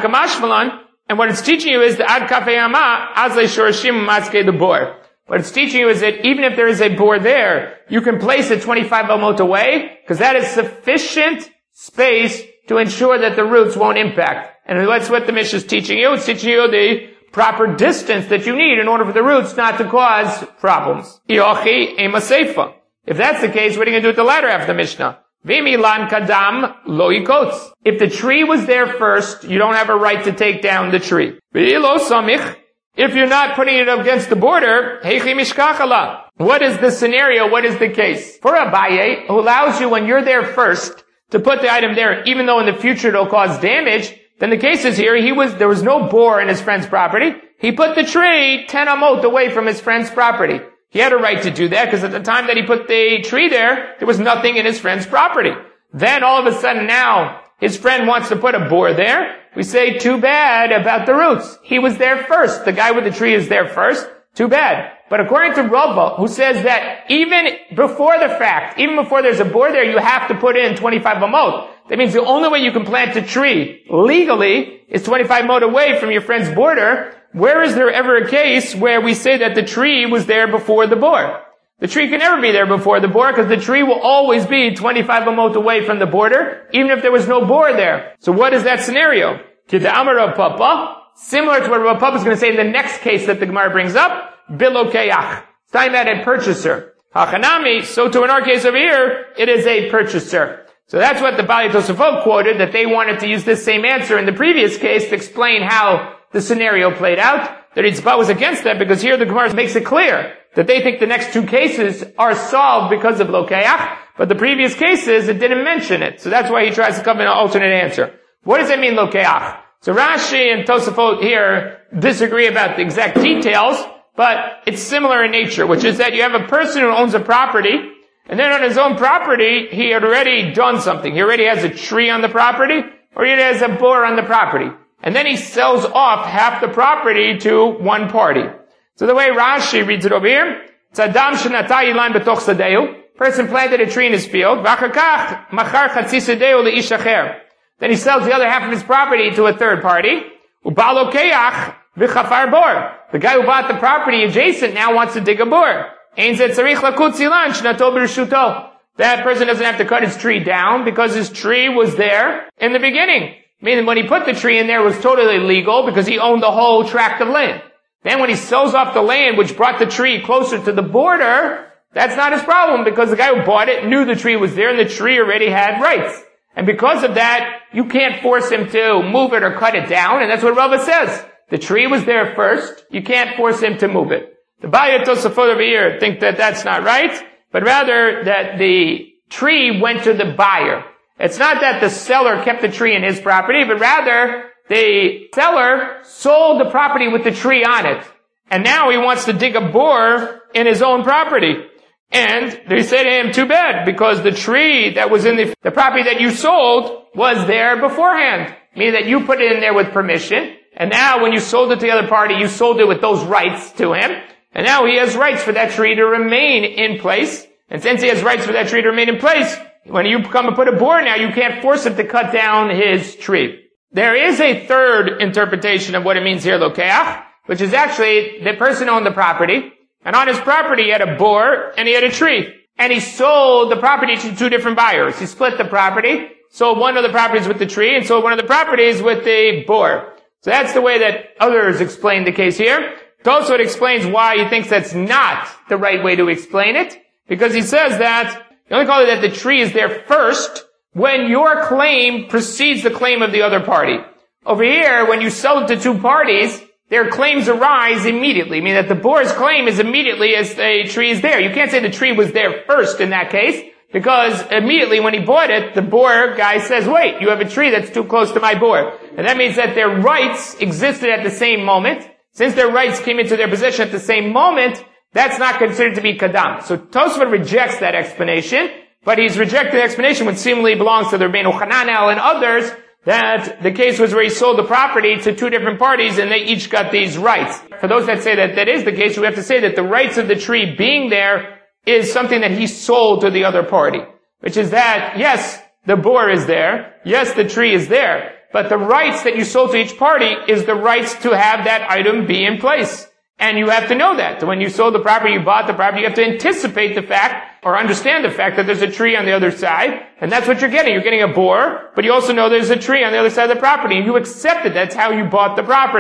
And what it's teaching you is the ad kafei ama azle shorashim maske the bor. What it's teaching you is that even if there is a bor there, you can place it 25 amot away, because that is sufficient space to ensure that the roots won't impact. And that's what the Mishnah is teaching you. It's teaching you the proper distance that you need in order for the roots not to cause problems. If that's the case, what are you going to do with the latter half of the Mishnah? V'milan kadam lo yikotz. If the tree was there first, you don't have a right to take down the tree. V'ilo samich. If you're not putting it against the border, heichi mishkachala. What is the scenario? What is the case? For Abaye, who allows you when you're there first to put the item there, even though in the future it'll cause damage, then the case is here, there was no bore in his friend's property. He put the tree 10 amot away from his friend's property. He had a right to do that because at the time that he put the tree there was nothing in his friend's property. Then all of a sudden now, his friend wants to put a bore there. We say, too bad about the roots. He was there first. The guy with the tree is there first. Too bad. But according to Rava, who says that even before the fact, even before there's a bore there, you have to put in 25 amot. That means the only way you can plant a tree legally is 25 amot away from your friend's border. Where is there ever a case where we say that the tree was there before the bore? The tree can never be there before the bore because the tree will always be 25 amot away from the border, even if there was no bore there. So what is that scenario? Kid'amar Rav Papa, similar to what Rav Papa is going to say in the next case that the Gemara brings up, bilokeach. It's talking about a purchaser. Hachanami, so too in our case over here, it is a purchaser. So that's what the Bali Tosafot quoted, that they wanted to use this same answer in the previous case to explain how the scenario played out. The Ritzvah was against that because here the Gemara makes it clear that they think the next two cases are solved because of lokeach, but the previous cases, it didn't mention it. So that's why he tries to come in an alternate answer. What does it mean, lokeach? So Rashi and Tosafot here disagree about the exact details, but it's similar in nature, which is that you have a person who owns a property, and then on his own property, he had already done something. He already has a tree on the property, or he has a bore on the property. And then he sells off half the property to one party. So the way Rashi reads it over here, Tzadam shenatah ilan betoch sadeu, person planted a tree in his field, v'achakach machar chatzi sadeu leish acher. Then he sells the other half of his property to a third party, ubalokeach v'chafar bor. The guy who bought the property adjacent now wants to dig a bore. Ein zeh tzarich lakutz ilan shnato b'rishuto. That person doesn't have to cut his tree down because his tree was there in the beginning. Meaning when he put the tree in there, it was totally legal because he owned the whole tract of land. Then when he sells off the land, which brought the tree closer to the border, that's not his problem because the guy who bought it knew the tree was there and the tree already had rights. And because of that, you can't force him to move it or cut it down, and that's what Rava says. The tree was there first, you can't force him to move it. The Bali Tosafot over here think that that's not right, but rather that the tree went to the buyer. It's not that the seller kept the tree in his property, but rather the seller sold the property with the tree on it. And now he wants to dig a bore in his own property. And they say to him, too bad, because the tree that was in the property that you sold was there beforehand. Meaning that you put it in there with permission. And now when you sold it to the other party, you sold it with those rights to him. And now he has rights for that tree to remain in place. And since he has rights for that tree to remain in place, when you come and put a bore now, you can't force him to cut down his tree. There is a third interpretation of what it means here, lokeach, which is actually the person owned the property, and on his property he had a bore and he had a tree. And he sold the property to two different buyers. He split the property, sold one of the properties with the tree, and sold one of the properties with the bore. So that's the way that others explain the case here. Tosfot explains why he thinks that's not the right way to explain it, because he says that you only call it that the tree is there first when your claim precedes the claim of the other party. Over here, when you sell it to two parties, their claims arise immediately, meaning that the bore's claim is immediately as the tree is there. You can't say the tree was there first in that case, because immediately when he bought it, the bore guy says, wait, you have a tree that's too close to my bore. And that means that their rights existed at the same moment. Since their rights came into their possession at the same moment, that's not considered to be kadam. So Tosfot rejects that explanation, but he's rejected the explanation which seemingly belongs to the Rabbeinu Hananel and others, that the case was where he sold the property to two different parties and they each got these rights. For those that say that that is the case, we have to say that the rights of the tree being there is something that he sold to the other party. Which is that, yes, the bore is there, yes, the tree is there, but the rights that you sold to each party is the rights to have that item be in place. And you have to know that. When you sold the property, you bought the property, you have to anticipate the fact, or understand the fact that there's a tree on the other side, and that's what you're getting. You're getting a bore, but you also know there's a tree on the other side of the property, and you accept it. That's how you bought the property.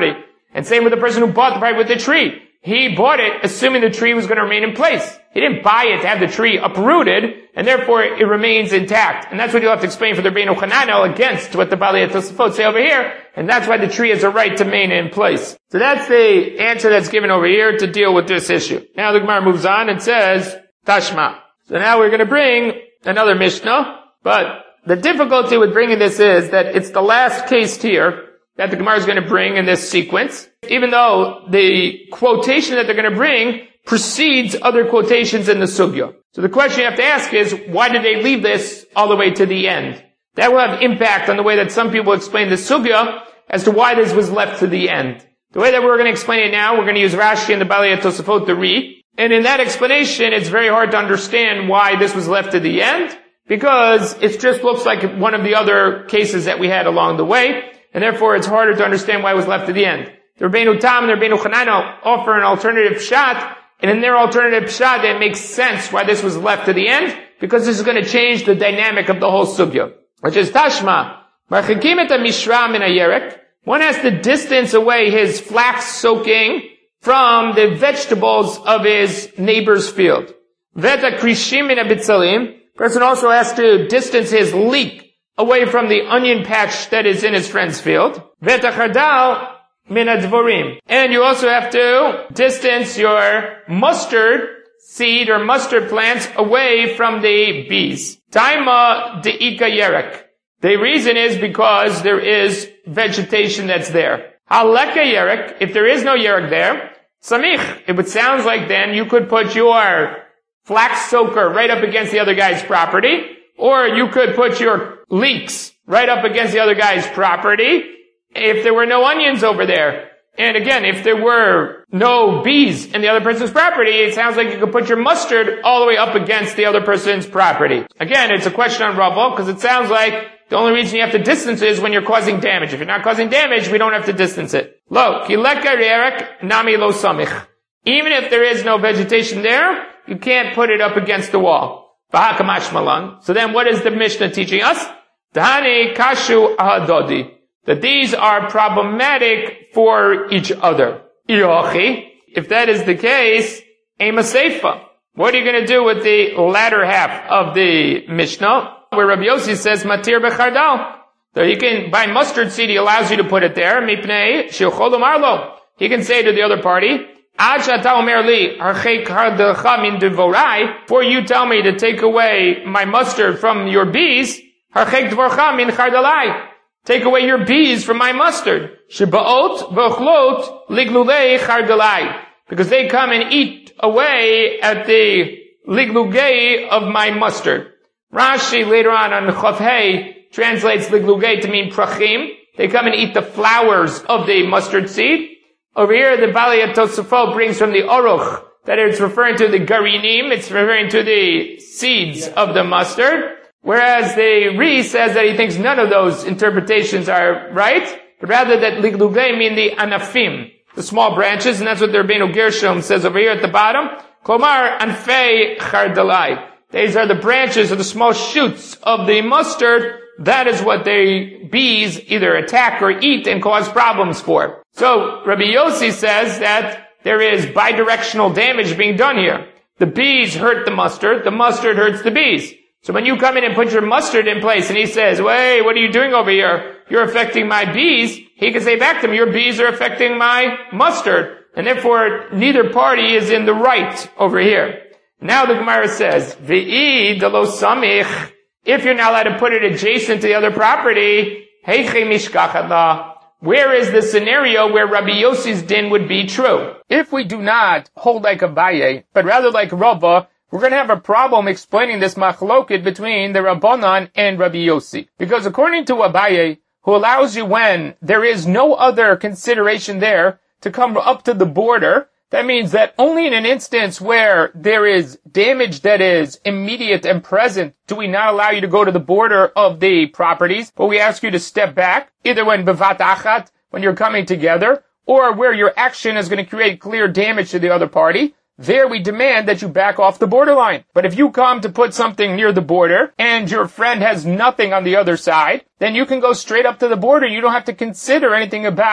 And same with the person who bought the property with the tree. He bought it assuming the tree was going to remain in place. He didn't buy it to have the tree uprooted, and therefore it remains intact. And that's what you'll have to explain for the Rabbeinu Hananel against what the Balei Tosafot say over here, and that's why the tree has a right to remain in place. So that's the answer that's given over here to deal with this issue. Now the Gemara moves on and says, Tashma. So now we're going to bring another Mishnah, but the difficulty with bringing this is that it's the last case here that the Gemara is going to bring in this sequence, even though the quotation that they're going to bring precedes other quotations in the sugya. So the question you have to ask is, why did they leave this all the way to the end? That will have impact on the way that some people explain the sugya as to why this was left to the end. The way that we're going to explain it now, we're going to use Rashi and the Balei Tosafot to read. And in that explanation, it's very hard to understand why this was left to the end, because it just looks like one of the other cases that we had along the way, and therefore it's harder to understand why it was left to the end. The Rabbeinu Tam and the Rabbeinu Hananel offer an alternative pshat, and in their alternative pshat, it makes sense why this was left to the end, because this is going to change the dynamic of the whole sugya. Which is Tashma, Marchikim et ha-mishra min ha-yerek. One has to distance away his flax soaking from the vegetables of his neighbor's field. Veta krishim min ha-bitzalim. Person also has to distance his leek away from the onion patch that is in his friend's field. Veta chardal min ha-dvorim. And you also have to distance your mustard seed or mustard plants away from the bees. Taima de'ika yerek. The reason is because there is vegetation that's there. Haleka yerek, if there is no yerek there, samich, it would sound like then you could put your flax soaker right up against the other guy's property, or you could put your leeks right up against the other guy's property if there were no onions over there. And again, if there were no bees in the other person's property, it sounds like you could put your mustard all the way up against the other person's property. Again, it's a question on Rava, because it sounds like the only reason you have to distance it is when you're causing damage. If you're not causing damage, we don't have to distance it. Lo, kileka rerek nami lo samich. Even if there is no vegetation there, you can't put it up against the wall. V'hakamash malan. So then what is the Mishnah teaching us? Dahani kashu ahadodi. That these are problematic for each other. Yochi, if that is the case, ema seifa. What are you going to do with the latter half of the Mishnah, where Rabbi Yossi says matir bechardal? So you can, by mustard seed, he allows you to put it there. Mipnei shilchol marlo. He can say to the other party, Ad shata omer li harchek hardecha min devorai. For you tell me to take away my mustard from your bees, harchek dvorcha min chardalai. Take away your bees from my mustard. Shebaot v'ochlot liglulei chardalai. Because they come and eat away at the liglugei of my mustard. Rashi later on Chaf Hei translates liglugei to mean prachim. They come and eat the flowers of the mustard seed. Over here, the Balei Tosafot brings from the Aruch that it's referring to the garinim. It's referring to the seeds of the mustard. Whereas the Ri says that he thinks none of those interpretations are right, but rather that liglugei mean the anafim, the small branches, and that's what the Rabbeinu Gershom says over here at the bottom. Komar anfei chardalai. These are the branches or the small shoots of the mustard. That is what the bees either attack or eat and cause problems for. So Rabbi Yossi says that there is bidirectional damage being done here. The bees hurt the mustard hurts the bees. So when you come in and put your mustard in place and he says, "Wait, what are you doing over here? You're affecting my bees," he can say back to him, "Your bees are affecting my mustard." And therefore, neither party is in the right over here. Now the Gemara says, "V'i delo samich." If you're not allowed to put it adjacent to the other property, heiche mishkachat la. Where is the scenario where Rabbi Yossi's din would be true? If we do not hold like Abaye, but rather like Rava, we're going to have a problem explaining this machloket between the Rabbanan and Rabbi Yossi. Because according to Abaye, who allows you when there is no other consideration there to come up to the border, that means that only in an instance where there is damage that is immediate and present do we not allow you to go to the border of the properties, but we ask you to step back, either when bevat achat, when you're coming together, or where your action is going to create clear damage to the other party. There we demand that you back off the borderline. But if you come to put something near the border and your friend has nothing on the other side, then you can go straight up to the border. You don't have to consider anything about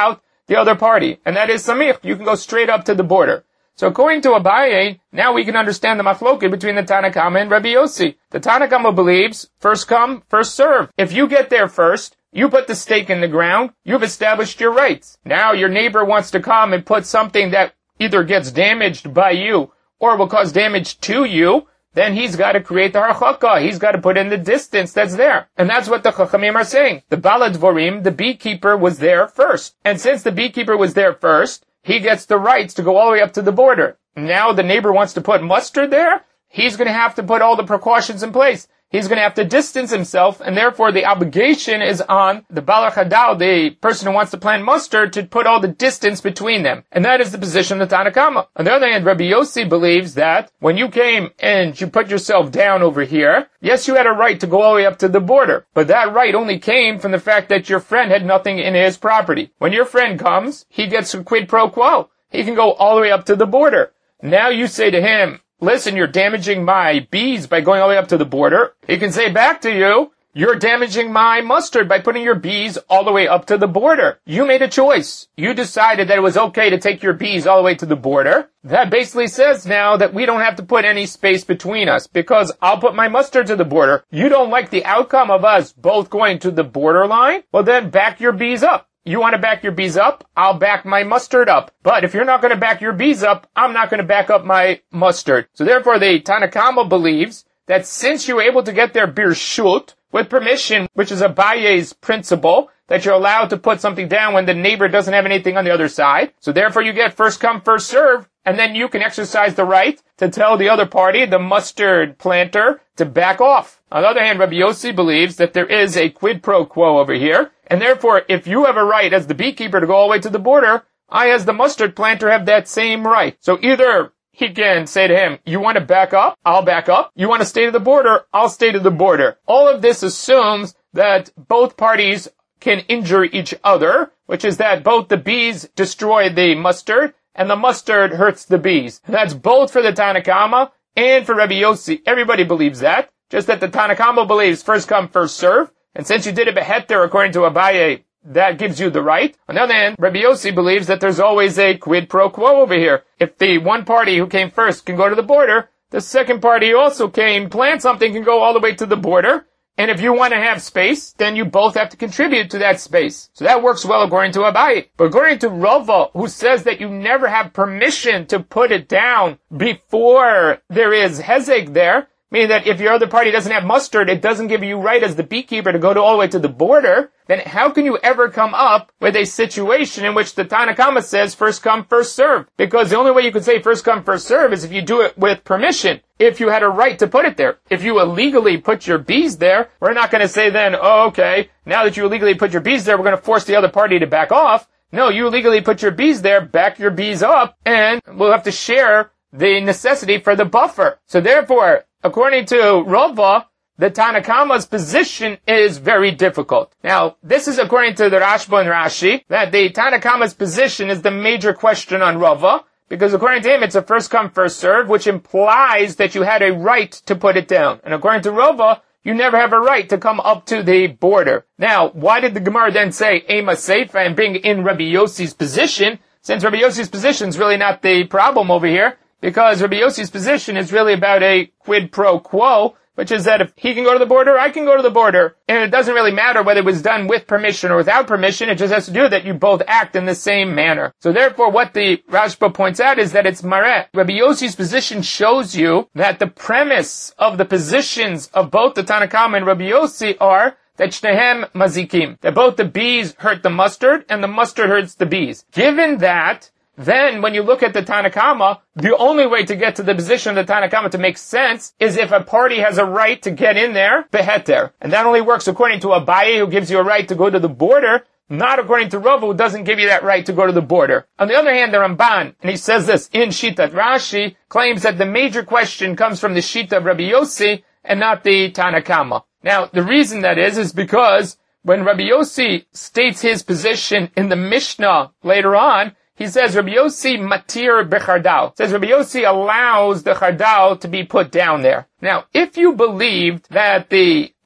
the other party. And that is samich. You can go straight up to the border. So according to Abaye, now we can understand the machloket between the Tanna Kama and Rabbi Yossi. The Tanna Kama believes, first come, first serve. If you get there first, you put the stake in the ground, you've established your rights. Now your neighbor wants to come and put something that either gets damaged by you or will cause damage to you, then he's got to create the harchaka. He's got to put in the distance that's there. And that's what the Chachamim are saying. The Balad Dvorim, the beekeeper, was there first. And since the beekeeper was there first, he gets the rights to go all the way up to the border. Now the neighbor wants to put mustard there. He's going to have to put all the precautions in place. He's going to have to distance himself, and therefore the obligation is on the Balach Hadal, the person who wants to plant mustard, to put all the distance between them. And that is the position of the Tanna Kama. On the other hand, Rabbi Yossi believes that when you came and you put yourself down over here, yes, you had a right to go all the way up to the border, but that right only came from the fact that your friend had nothing in his property. When your friend comes, he gets a quid pro quo. He can go all the way up to the border. Now you say to him, listen, you're damaging my bees by going all the way up to the border. He can say back to you, you're damaging my mustard by putting your bees all the way up to the border. You made a choice. You decided that it was okay to take your bees all the way to the border. That basically says now that we don't have to put any space between us because I'll put my mustard to the border. You don't like the outcome of us both going to the borderline? Well, then back your bees up. You want to back your bees up? I'll back my mustard up. But if you're not going to back your bees up, I'm not going to back up my mustard. So therefore, the Tanna Kama believes that since you were able to get their birshut with permission, which is Abaye's principle, that you're allowed to put something down when the neighbor doesn't have anything on the other side. So therefore, you get first come, first serve, and then you can exercise the right to tell the other party, the mustard planter, to back off. On the other hand, Rabbi Yossi believes that there is a quid pro quo over here, and therefore, if you have a right as the beekeeper to go all the way to the border, I as the mustard planter have that same right. So either he can say to him, you want to back up? I'll back up. You want to stay to the border? I'll stay to the border. All of this assumes that both parties can injure each other, which is that both the bees destroy the mustard and the mustard hurts the bees. And that's both for the Tanna Kama and for Rabbi Yossi. Everybody believes that. Just that the Tanna Kama believes first come, first serve. And since you did it beheter according to Abaye, that gives you the right. On the other hand, Rabbi Yossi believes that there's always a quid pro quo over here. If the one party who came first can go to the border, the second party who also came, plant something, can go all the way to the border. And if you want to have space, then you both have to contribute to that space. So that works well according to Abaye. But according to Rava, who says that you never have permission to put it down before there is hezek there, meaning that if your other party doesn't have mustard, it doesn't give you right as the beekeeper to go all the way to the border, then how can you ever come up with a situation in which the Tanna Kama says first come, first serve? Because the only way you could say first come, first serve is if you do it with permission, if you had a right to put it there. If you illegally put your bees there, we're not going to say then, oh, okay, now that you illegally put your bees there, we're going to force the other party to back off. No, you illegally put your bees there, back your bees up, and we'll have to share the necessity for the buffer. So therefore, according to Rava, the Tanna Kama's position is very difficult. Now, this is according to the Rashba and Rashi, that the Tanna Kama's position is the major question on Rava, because according to him, it's a first come, first serve, which implies that you had a right to put it down. And according to Rava, you never have a right to come up to the border. Now, why did the Gemara then say Ema Seifa and bring in Rabbi Yossi's position, since Rabbi Yossi's position is really not the problem over here? Because Rabbi Yossi's position is really about a quid pro quo, which is that if he can go to the border, I can go to the border. And it doesn't really matter whether it was done with permission or without permission, it just has to do that you both act in the same manner. So therefore, what the Rashba points out is that it's mareh. Rabbi Yossi's position shows you that the premise of the positions of both the Tanna Kama and Rabbi Yossi are that shnehem mazikim, that both the bees hurt the mustard and the mustard hurts the bees. Given that, then when you look at the Tanna Kama, the only way to get to the position of the Tanna Kama to make sense is if a party has a right to get in there, beheter. And that only works according to Abaye, who gives you a right to go to the border, not according to Rava, who doesn't give you that right to go to the border. On the other hand, the Ramban, and he says this in Shitat Rashi, claims that the major question comes from the Shita of Rabbi Yossi and not the Tanna Kama. Now, the reason that is because when Rabbi Yossi states his position in the Mishnah later on, he says Rabbi Yossi matir bechardal. Says Rabbi Yossi allows the chardal to be put down there. Now, if you believed that the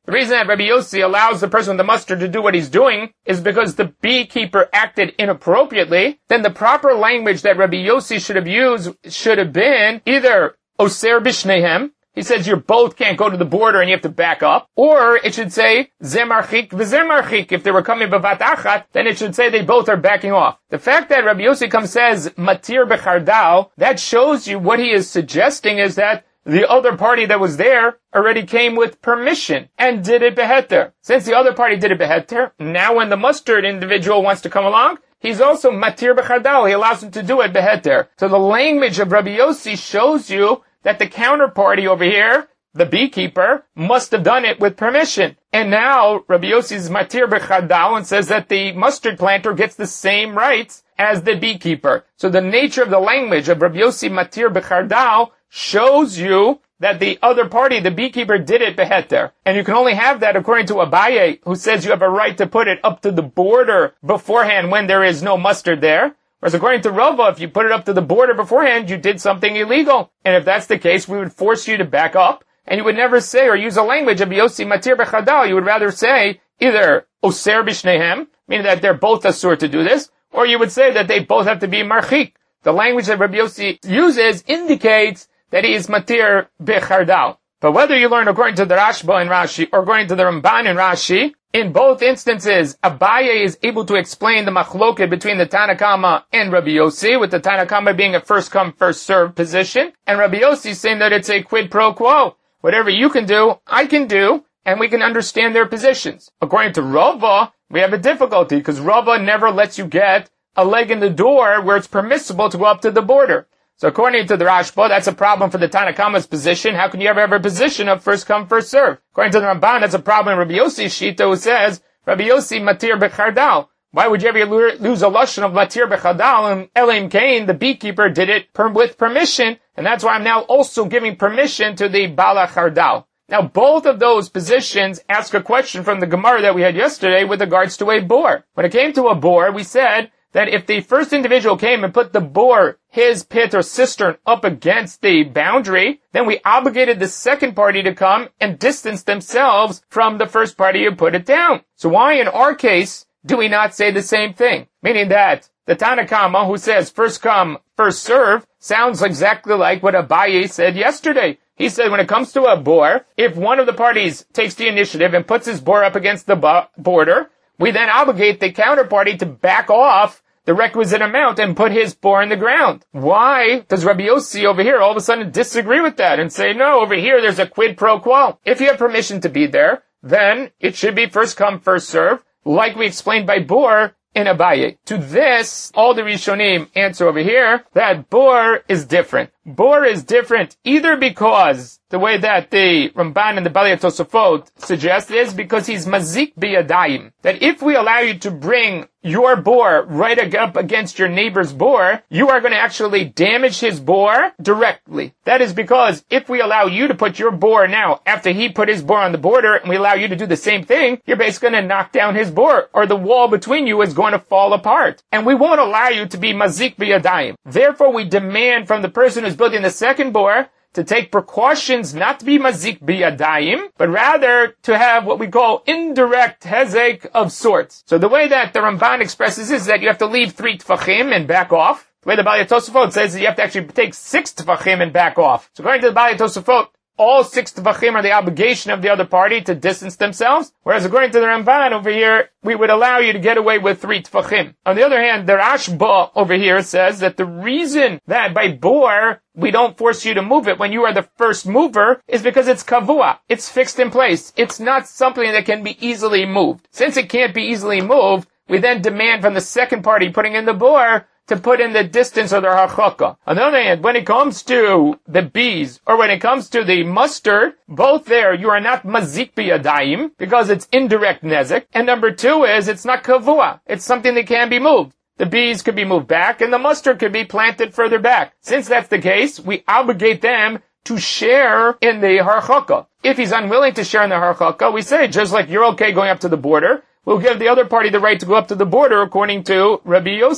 The reason that Rabbi Yossi allows the person with the mustard to do what he's doing is because the beekeeper acted inappropriately. Then the proper language that Rabbi Yossi should have used should have been either Oser Bishnehem, he says you both can't go to the border and you have to back up. Or it should say Zemarchik v'Zemarchik. If they were coming b'vat achat, then it should say they both are backing off. The fact that Rabbi Yossi says Matir b'chardal, that shows you what he is suggesting is that the other party that was there already came with permission and did it beheter. Since the other party did it beheter, now when the mustard individual wants to come along, he's also matir b'chardal. He allows him to do it beheter. So the language of Rabbi Yossi shows you that the counterparty over here, the beekeeper, must have done it with permission. And now Rabbi Yossi is matir b'chardal and says that the mustard planter gets the same rights as the beekeeper. So the nature of the language of Rabbi Yossi matir b'chardal shows you that the other party, the beekeeper, did it beheter. And you can only have that according to Abaye, who says you have a right to put it up to the border beforehand when there is no mustard there. Whereas according to Rava, if you put it up to the border beforehand, you did something illegal. And if that's the case, we would force you to back up. And you would never say or use a language of Yossi matir b'chardal. You would rather say either Oser b'shnehem, meaning that they're both asur to do this, or you would say that they both have to be marchik. The language that Rabbi Yossi uses indicates that he is matir b'chardal. But whether you learn according to the Rashba and Rashi or according to the Ramban and Rashi, in both instances, Abaye is able to explain the machloket between the Tanna Kama and Rabbi Yossi, with the Tanna Kama being a first come, first served position, and Rabbi Yossi saying that it's a quid pro quo. Whatever you can do, I can do, and we can understand their positions. According to Rava, we have a difficulty, because Rava never lets you get a leg in the door where it's permissible to go up to the border. So according to the Rashba, that's a problem for the Tanna Kama's position. How can you ever have a position of first come, first serve? According to the Ramban, that's a problem in Rabbi Yossi's Shita, who says, Rabbi Yossi matir b'chardal. Why would you ever lose a lashon of matir b'chardal? And Elim Cain, the beekeeper, did it with permission, and that's why I'm now also giving permission to the Bala Chardal. Now, both of those positions ask a question from the Gemara that we had yesterday with regards to a boar. When it came to a boar, we said that if the first individual came and put the boar, his pit or cistern, up against the boundary, then we obligated the second party to come and distance themselves from the first party who put it down. So why in our case do we not say the same thing? Meaning that the Tanna Kama, who says first come, first serve, sounds exactly like what Abaye said yesterday. He said when it comes to a boar, if one of the parties takes the initiative and puts his boar up against the border, we then obligate the counterparty to back off the requisite amount and put his boar in the ground. Why does Rabbi Yossi over here all of a sudden disagree with that and say, no, over here there's a quid pro quo? If you have permission to be there, then it should be first come, first serve, like we explained by boar in Abaye. To this, all the Rishonim answer over here that boar is different. Boar is different either because the way that the Ramban and the Balei Tosafot suggest is because he's mazik biyadayim. That if we allow you to bring your boar right up against your neighbor's boar, you are going to actually damage his boar directly. That is because if we allow you to put your boar now, after he put his boar on the border, and we allow you to do the same thing, you're basically going to knock down his boar, or the wall between you is going to fall apart. And we won't allow you to be mazik biyadayim. Therefore, we demand from the person who's building the second boar to take precautions not to be mazik biyadayim, but rather to have what we call indirect hezek of sorts. So the way that the Ramban expresses is that you have to leave 3 tefachim and back off. The way the Balei Tosafot says that you have to actually take 6 tefachim and back off. So according to the Balei Tosafot, all 6 tefachim are the obligation of the other party to distance themselves, whereas according to the Ramban over here, we would allow you to get away with 3 tefachim. On the other hand, the Rashba over here says that the reason that by boar we don't force you to move it when you are the first mover is because it's kavua. It's fixed in place. It's not something that can be easily moved. Since it can't be easily moved, we then demand from the second party putting in the boar to put in the distance of the harchaka. On the other hand, when it comes to the bees, or when it comes to the mustard, both there, you are not mazik biyadayim, because it's indirect nezek. And number 2 is, it's not kavua. It's something that can be moved. The bees could be moved back, and the mustard could be planted further back. Since that's the case, we obligate them to share in the harchaka. If he's unwilling to share in the harchaka, we say, just like you're okay going up to the border, we'll give the other party the right to go up to the border according to Rabbi Yossi.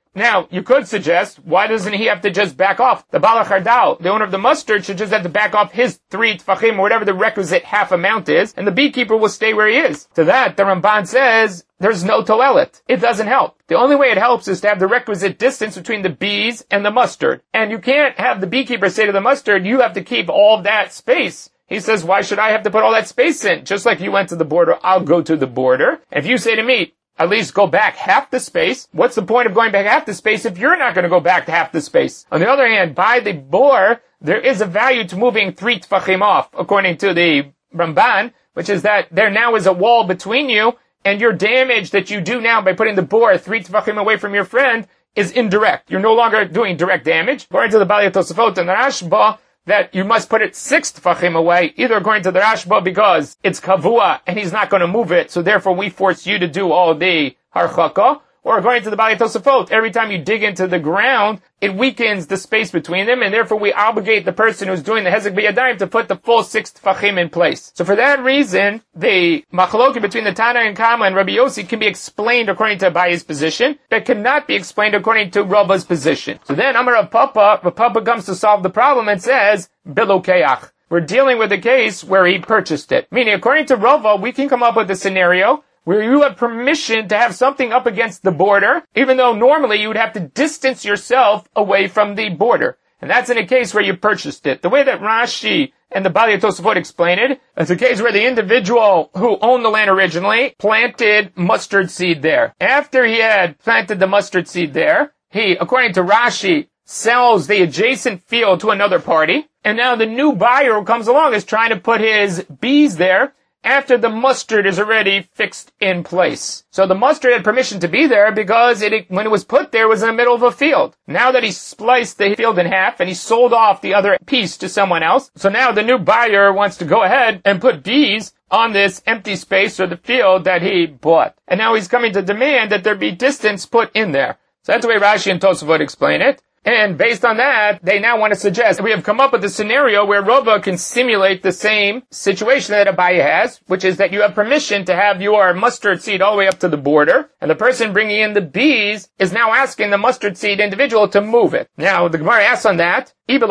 Now, you could suggest, why doesn't he have to just back off? The Bala Chardal, the owner of the mustard, should just have to back off his 3 tfachim, or whatever the requisite half amount is, and the beekeeper will stay where he is. To that, the Ramban says, there's no toelet. It doesn't help. The only way it helps is to have the requisite distance between the bees and the mustard. And you can't have the beekeeper say to the mustard, you have to keep all that space. He says, why should I have to put all that space in? Just like you went to the border, I'll go to the border. If you say to me, at least go back half the space, what's the point of going back half the space if you're not going to go back to half the space? On the other hand, by the bor, there is a value to moving 3 tfachim off, according to the Ramban, which is that there now is a wall between you, and your damage that you do now by putting the bor 3 tfachim away from your friend is indirect. You're no longer doing direct damage. According to the Bali Tosafot and the Rashba, that you must put it 6 tfachim away, either according to the Rashba because it's kavua and he's not going to move it, so therefore we force you to do all the harchaka, or according to the Bali Tosafot, every time you dig into the ground, it weakens the space between them, and therefore we obligate the person who's doing the hezek b'yadayim to put the full 6 tfachim in place. So for that reason, the machloki between the Tana and Kama and Rabbi Yossi can be explained according to Abaye's position, but cannot be explained according to Rava's position. So then Amar Rav Papa comes to solve the problem and says, Bilokeach. We're dealing with a case where he purchased it. Meaning, according to Rava, we can come up with a scenario where you have permission to have something up against the border, even though normally you would have to distance yourself away from the border. And that's in a case where you purchased it. The way that Rashi and the Bali Tosafot explain it, it's a case where the individual who owned the land originally planted mustard seed there. After he had planted the mustard seed there, he, according to Rashi, sells the adjacent field to another party, and now the new buyer who comes along is trying to put his bees there, after the mustard is already fixed in place. So the mustard had permission to be there because when it was put there, it was in the middle of a field. Now that he spliced the field in half and he sold off the other piece to someone else, so now the new buyer wants to go ahead and put bees on this empty space or the field that he bought. And now he's coming to demand that there be distance put in there. So that's the way Rashi and Tosafot explain it. And based on that, they now want to suggest we have come up with a scenario where Rava can simulate the same situation that Abaye has, which is that you have permission to have your mustard seed all the way up to the border, and the person bringing in the bees is now asking the mustard seed individual to move it. Now, the Gemara asks on that,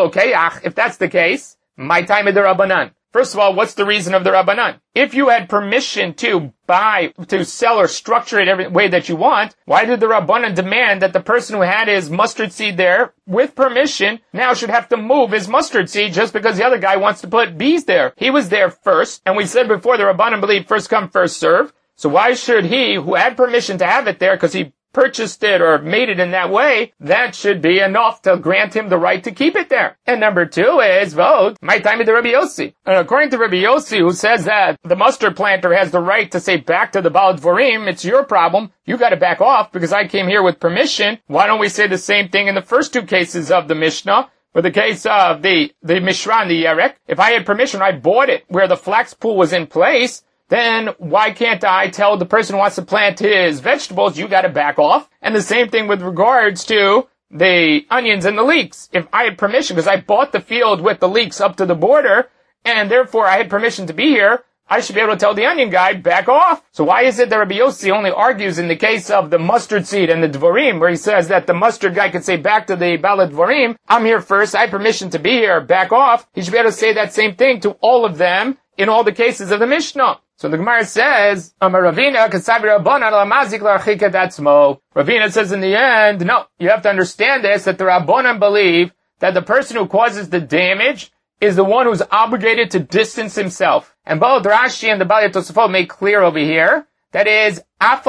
if that's the case, my time is the Rabbanan. First of all, what's the reason of the Rabbanan? If you had permission to buy, to sell or structure it every way that you want, why did the Rabbanan demand that the person who had his mustard seed there, with permission, now should have to move his mustard seed just because the other guy wants to put bees there? He was there first, and we said before the Rabbanan believe first come, first serve. So why should he, who had permission to have it there because he purchased it or made it in that way, that should be enough to grant him the right to keep it there. And number 2 is, my time is the Rabbi Yossi. And according to Rabbi Yossi, who says that the mustard planter has the right to say back to the Baal Dvorim, it's your problem, you gotta back off because I came here with permission. Why don't we say the same thing in the first 2 cases of the Mishnah? For the case of the Mishra and the Yerek, if I had permission, I bought it where the flax pool was in place, then why can't I tell the person who wants to plant his vegetables, you gotta back off? And the same thing with regards to the onions and the leeks. If I had permission, because I bought the field with the leeks up to the border, and therefore I had permission to be here, I should be able to tell the onion guy, back off. So why is it that Rabbi Yossi only argues in the case of the mustard seed and the Dvorim, where he says that the mustard guy could say back to the Bala Dvorim, I'm here first, I have permission to be here, back off. He should be able to say that same thing to all of them in all the cases of the Mishnah. So the Gemara says, Ravina says in the end, no, you have to understand this, that the Rabbanan believe that the person who causes the damage is the one who's obligated to distance himself. And both Rashi and the Bali Tosafot make clear over here, that is,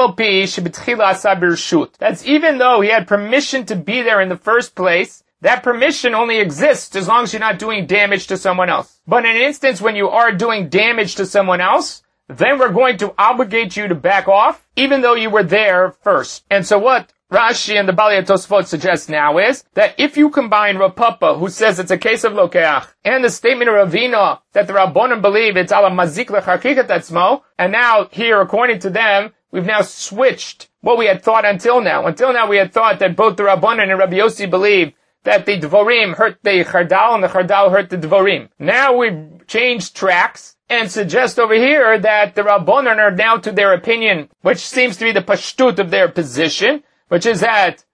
that's even though he had permission to be there in the first place, that permission only exists as long as you're not doing damage to someone else. But in an instance when you are doing damage to someone else, then we're going to obligate you to back off, even though you were there first. And so what Rashi and the Bali Tosafot suggest now is that if you combine Rav Papa, who says it's a case of lokeach, and the statement of Ravina that the Rabbanan believe it's ala mazik lecharkikat atzmo, and now here, according to them, we've now switched what we had thought until now. Until now we had thought that both the Rabbanan and Rabbi Yossi believe that the Dvorim hurt the Chardal and the Chardal hurt the Dvorim. Now we've changed tracks and suggest over here that the Rabbanan are now to their opinion, which seems to be the pashtut of their position, which is that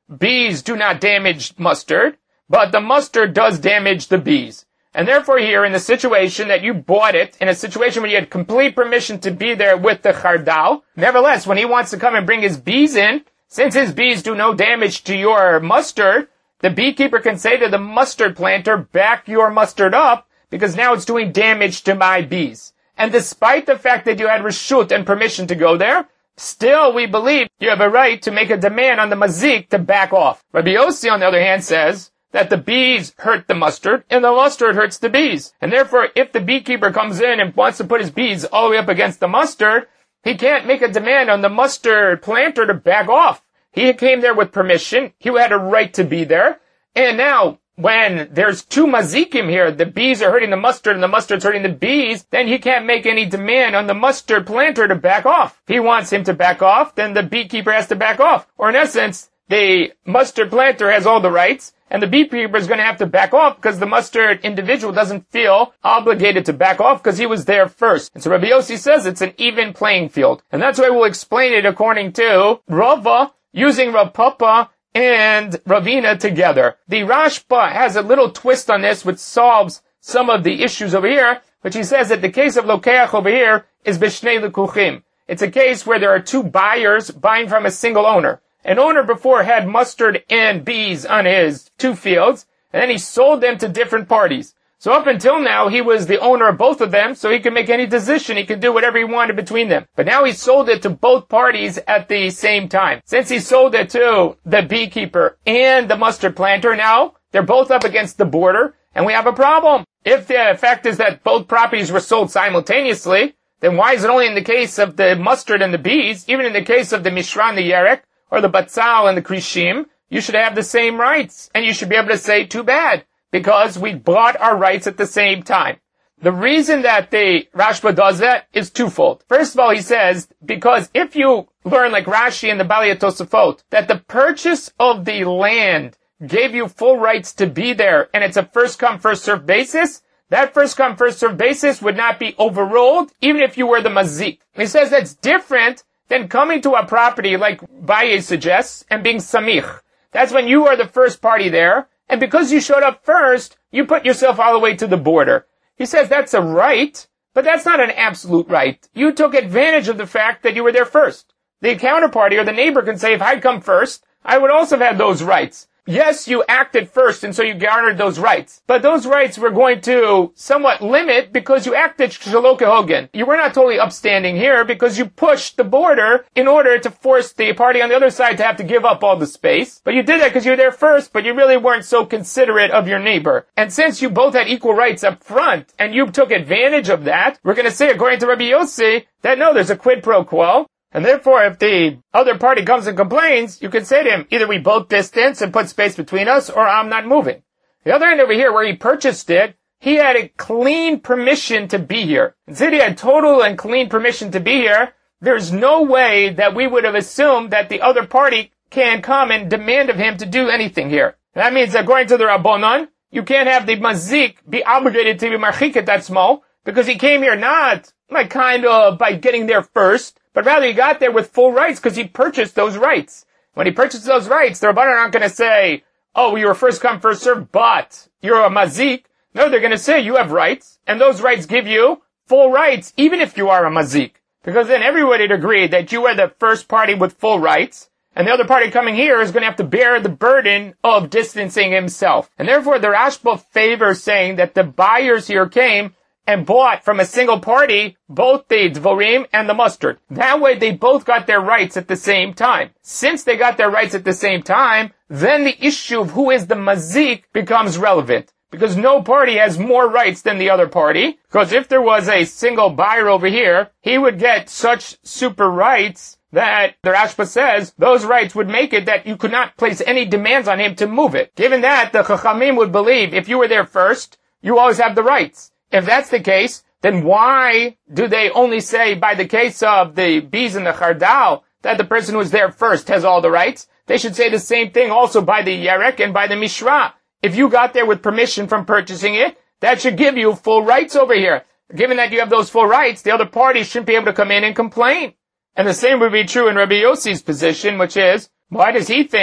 bees do not damage mustard, but the mustard does damage the bees. And therefore here, in the situation that you bought it, in a situation where you had complete permission to be there with the chardal, nevertheless, when he wants to come and bring his bees in, since his bees do no damage to your mustard, the beekeeper can say to the mustard planter, back your mustard up, because now it's doing damage to my bees. And despite the fact that you had reshut and permission to go there, still we believe you have a right to make a demand on the mazik to back off. Rabbi Yossi, on the other hand, says that the bees hurt the mustard, and the mustard hurts the bees. And therefore, if the beekeeper comes in and wants to put his bees all the way up against the mustard, he can't make a demand on the mustard planter to back off. He came there with permission. He had a right to be there. And now, when there's two mazikim here, the bees are hurting the mustard and the mustard's hurting the bees, then he can't make any demand on the mustard planter to back off. If he wants him to back off, then the beekeeper has to back off. Or in essence, the mustard planter has all the rights, and the beekeeper is going to have to back off because the mustard individual doesn't feel obligated to back off because he was there first. And so Rabbi Yossi says it's an even playing field. And that's why we'll explain it according to Rava, using Rav Papa and Ravina together. The Rashba has a little twist on this which solves some of the issues over here, which he says that the case of Lokeach over here is Bishnei Lekuchim. It's a case where there are two buyers buying from a single owner. An owner before had mustard and bees on his two fields, and then he sold them to different parties. So up until now, he was the owner of both of them, so he could make any decision. He could do whatever he wanted between them. But now he sold it to both parties at the same time. Since he sold it to the beekeeper and the mustard planter, now they're both up against the border, and we have a problem. If the fact is that both properties were sold simultaneously, then why is it only in the case of the mustard and the bees, even in the case of the mishra and the yerek, or the batzal and the krishim, you should have the same rights, and you should be able to say, too bad, because we bought our rights at the same time. The reason that the Rashba does that is twofold. First of all, he says, because if you learn like Rashi and the Balei Tosafot, that the purchase of the land gave you full rights to be there, and it's a first-come, first-served basis, that first-come, first-served basis would not be overruled, even if you were the mazik. He says that's different than coming to a property like Baye suggests and being samich. That's when you are the first party there, and because you showed up first, you put yourself all the way to the border. He says that's a right, but that's not an absolute right. You took advantage of the fact that you were there first. The counterparty or the neighbor can say, if I'd come first, I would also have had those rights. Yes, you acted first, and so you garnered those rights. But those rights were going to somewhat limit because you acted shelo kehogen. You were not totally upstanding here because you pushed the border in order to force the party on the other side to have to give up all the space. But you did that because you were there first, but you really weren't so considerate of your neighbor. And since you both had equal rights up front, and you took advantage of that, we're going to say, according to Rabbi Yossi, that no, there's a quid pro quo. And therefore, if the other party comes and complains, you can say to him, either we both distance and put space between us, or I'm not moving. The other end over here, where he purchased it, he had a clean permission to be here. And since he had total and clean permission to be here, there's no way that we would have assumed that the other party can come and demand of him to do anything here. And that means, according to the Rabbanon, you can't have the mazik be obligated to be marchiket atzmo, because he came here not like kind of by getting there first, but rather he got there with full rights because he purchased those rights. When he purchased those rights, the Rabbanan aren't going to say, oh, you were first come, first served, but you're a mazik. No, they're going to say you have rights, and those rights give you full rights, even if you are a mazik. Because then everybody would agree that you are the first party with full rights, and the other party coming here is going to have to bear the burden of distancing himself. And therefore, the Rashba favors saying that the buyers here came and bought from a single party both the dvorim and the mustard. That way they both got their rights at the same time. Since they got their rights at the same time, then the issue of who is the mazik becomes relevant. Because no party has more rights than the other party. Because if there was a single buyer over here, he would get such super rights that the Rashba says those rights would make it that you could not place any demands on him to move it. Given that, the Chachamim would believe if you were there first, you always have the rights. If that's the case, then why do they only say by the case of the bees and the chardal that the person who was there first has all the rights? They should say the same thing also by the yerek and by the mishra. If you got there with permission from purchasing it, that should give you full rights over here. Given that you have those full rights, the other party shouldn't be able to come in and complain. And the same would be true in Rabbi Yossi's position, which is, why does he think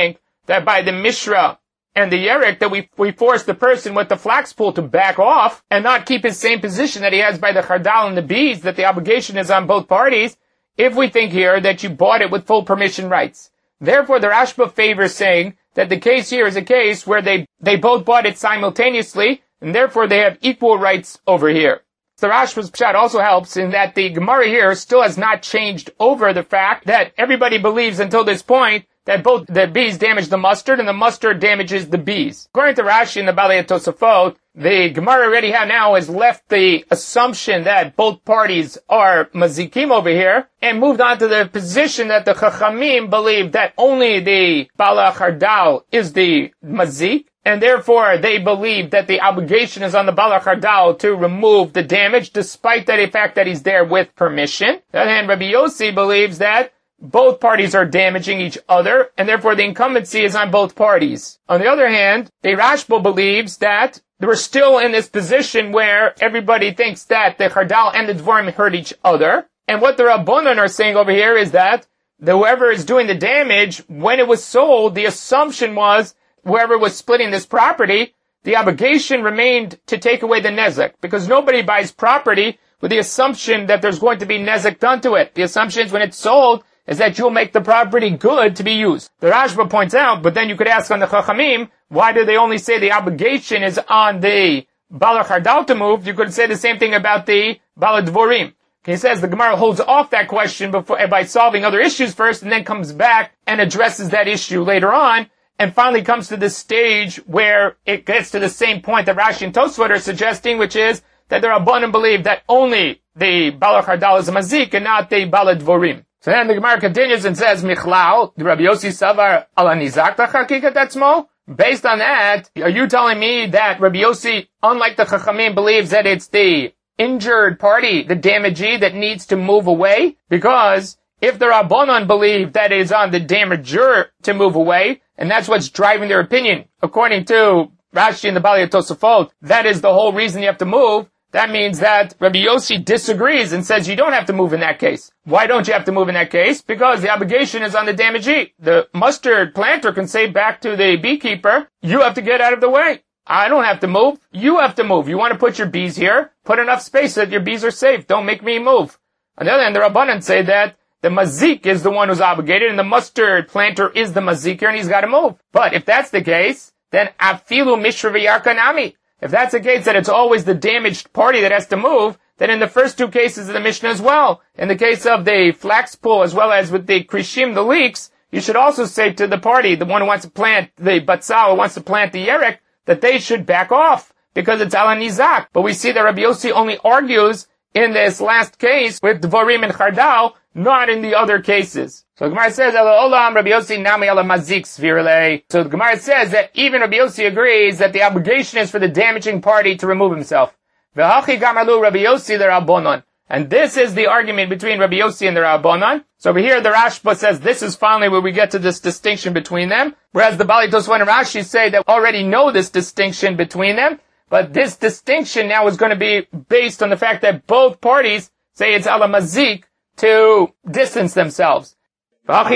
that by the Mishra and the Yerek that we force the person with the flax pool to back off and not keep his same position that he has by the Chardal and the bees, that the obligation is on both parties, if we think here that you bought it with full permission rights. Therefore, the Rashba favors saying that the case here is a case where they both bought it simultaneously, and therefore they have equal rights over here. The Rashba's pshat also helps in that the Gemara here still has not changed over the fact that everybody believes until this point that both the bees damage the mustard and the mustard damages the bees. According to Rashi in the Balei Tosafot, the Gemara already now has left the assumption that both parties are mazikim over here and moved on to the position that the Chachamim believe that only the Bala Chardal is the mazik, and therefore they believe that the obligation is on the Bala Chardal to remove the damage despite the fact that he's there with permission. On the other hand, Rabbi Yossi believes that both parties are damaging each other, and therefore the incumbency is on both parties. On the other hand, the Rashba believes that we're still in this position where everybody thinks that the Chardal and the Dvorim hurt each other. And what the Rabbanan are saying over here is that whoever is doing the damage, when it was sold, the assumption was whoever was splitting this property, the obligation remained to take away the nezek, because nobody buys property with the assumption that there's going to be nezek done to it. The assumption is when it's sold is that you'll make the property good to be used. The Rashba points out, but then you could ask on the Chachamim, why do they only say the obligation is on the Bala Chardal to move? You could say the same thing about the Bala Dvorim. He says the Gemara holds off that question by solving other issues first, and then comes back and addresses that issue later on, and finally comes to this stage where it gets to the same point that Rashi and Tosfot are suggesting, which is that the Rabbanan believe that only the Bala Chardal is a mazik and not the Bala Dvorim. So then the Gemara continues and says, Michlal, the Rabbi Yossi Savar ala nizak l'chakikat atzmo? Based on that, are you telling me that Rabbi Yossi, unlike the Chachamim, believes that it's the injured party, the damagee, that needs to move away? Because if the Rabbanan believe that it is on the damager to move away, and that's what's driving their opinion, according to Rashi and the Balei Tosafot, that is the whole reason you have to move. That means that Rabbi Yossi disagrees and says you don't have to move in that case. Why don't you have to move in that case? Because the obligation is on the damagee. The mustard planter can say back to the beekeeper, you have to get out of the way. I don't have to move. You have to move. You want to put your bees here? Put enough space so that your bees are safe. Don't make me move. On the other hand, the Rabbanan say that the mazik is the one who's obligated and the mustard planter is the maziker and he's got to move. But if that's the case, then afilu mishra v'yarkanami. If that's the case that it's always the damaged party that has to move, then in the first two cases of the Mishnah as well, in the case of the flax pool as well as with the krishim, the leeks, you should also say to the party, the one who wants to plant the batzal, who wants to plant the yerek, that they should back off, because it's ala nizak. But we see that Rabbi Yossi only argues in this last case with Dvorim and Chardal, not in the other cases. So the Gemara says, Olam Rabbi Yossi nami ala mazik svirle. So the Gemara says that even Rabbi Yossi agrees that the obligation is for the damaging party to remove himself. V'hachi gamalu Rabbi Yossi the Rabbanon. And this is the argument between Rabbi Yossi and the Rabbanon. So over here the Rashba says this is finally where we get to this distinction between them. Whereas the Balei Tosfot and Rashi say that we already know this distinction between them. But this distinction now is going to be based on the fact that both parties say it's ala mazik to distance themselves. And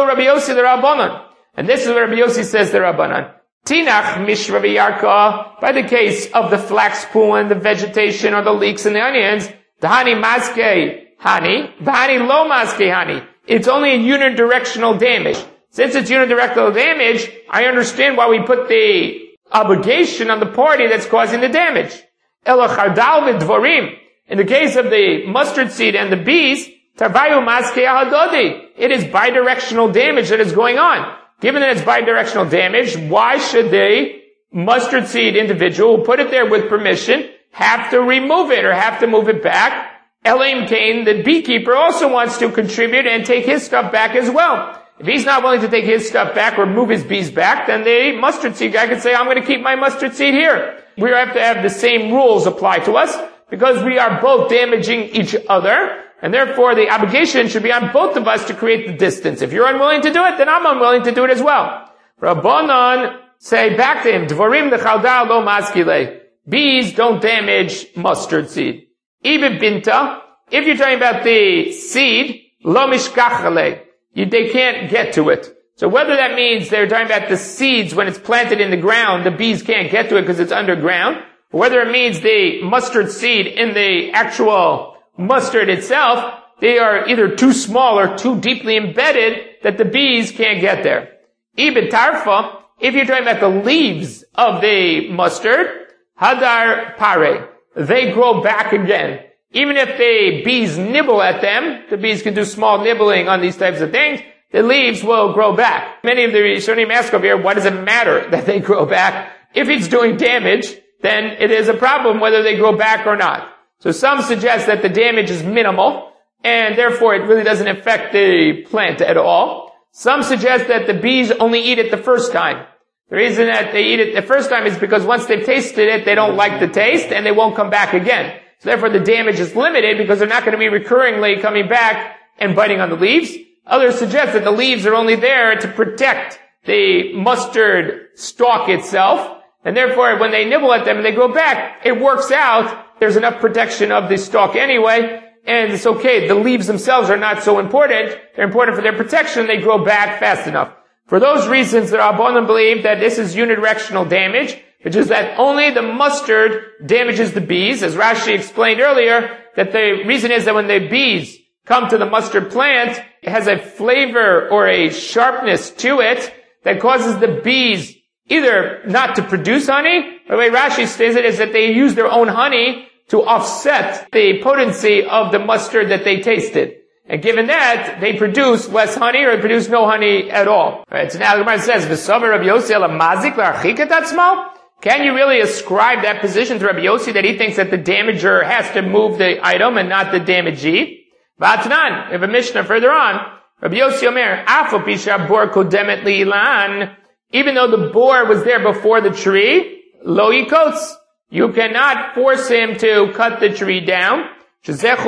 this is what Rabbi Yossi says to Rabbanan. Tinach mishra v'yarka, by the case of the flax pool and the vegetation or the leeks and the onions, Dhani maske hani, Dhani lo maske hani. It's only a unidirectional damage. Since it's unidirectional damage, I understand why we put the obligation on the party that's causing the damage. Ela chardal v'dvorim. In the case of the mustard seed and the bees, Tarvayu maske ahadodi. It is bidirectional damage that is going on. Given that it's bidirectional damage, why should the mustard seed individual who put it there with permission have to remove it or have to move it back? Elaim Cain, the beekeeper, also wants to contribute and take his stuff back as well. If he's not willing to take his stuff back or move his bees back, then the mustard seed guy could say, I'm going to keep my mustard seed here. We have to have the same rules apply to us because we are both damaging each other. And therefore, the obligation should be on both of us to create the distance. If you're unwilling to do it, then I'm unwilling to do it as well. Rabbanan say back to him, Dvorim l'chaldal lo maskile. Bees don't damage mustard seed. Ibe binta, if you're talking about the seed, lo mishkachale, they can't get to it. So whether that means they're talking about the seeds when it's planted in the ground, the bees can't get to it because it's underground, or whether it means the mustard seed in the actual mustard itself, they are either too small or too deeply embedded that the bees can't get there. Ibn Tarfa, if you're talking about the leaves of the mustard, Hadar Pare, they grow back again. Even if the bees nibble at them, the bees can do small nibbling on these types of things, the leaves will grow back. Many of the Rishonim ask over here, why does it matter that they grow back? If it's doing damage, then it is a problem whether they grow back or not. So some suggest that the damage is minimal, and therefore it really doesn't affect the plant at all. Some suggest that the bees only eat it the first time. The reason that they eat it the first time is because once they've tasted it, they don't like the taste, and they won't come back again. So therefore the damage is limited because they're not going to be recurringly coming back and biting on the leaves. Others suggest that the leaves are only there to protect the mustard stalk itself, and therefore when they nibble at them and they grow back, it works out. There's enough protection of the stalk anyway, and it's okay. The leaves themselves are not so important. They're important for their protection. They grow back fast enough. For those reasons, the Rabbanan believe that this is unidirectional damage, which is that only the mustard damages the bees. As Rashi explained earlier, that the reason is that when the bees come to the mustard plant, it has a flavor or a sharpness to it that causes the bees either not to produce honey, or the way Rashi says it is that they use their own honey to offset the potency of the mustard that they tasted. And given that, they produce less honey or they produce no honey at all. Alright, so now the Gemara says, V'sover Rabbi Yossi ala mazik la'archikat atzmo? Can you really ascribe that position to Rabbi Yossi that he thinks that the damager has to move the item and not the damagee? V'atnan, we have a Mishnah further on. Rabbi Yossi Omer, Afo pisha bor kodemet li'ilan. Even though the boar was there before the tree, lo yikots. You cannot force him to cut the tree down. This guy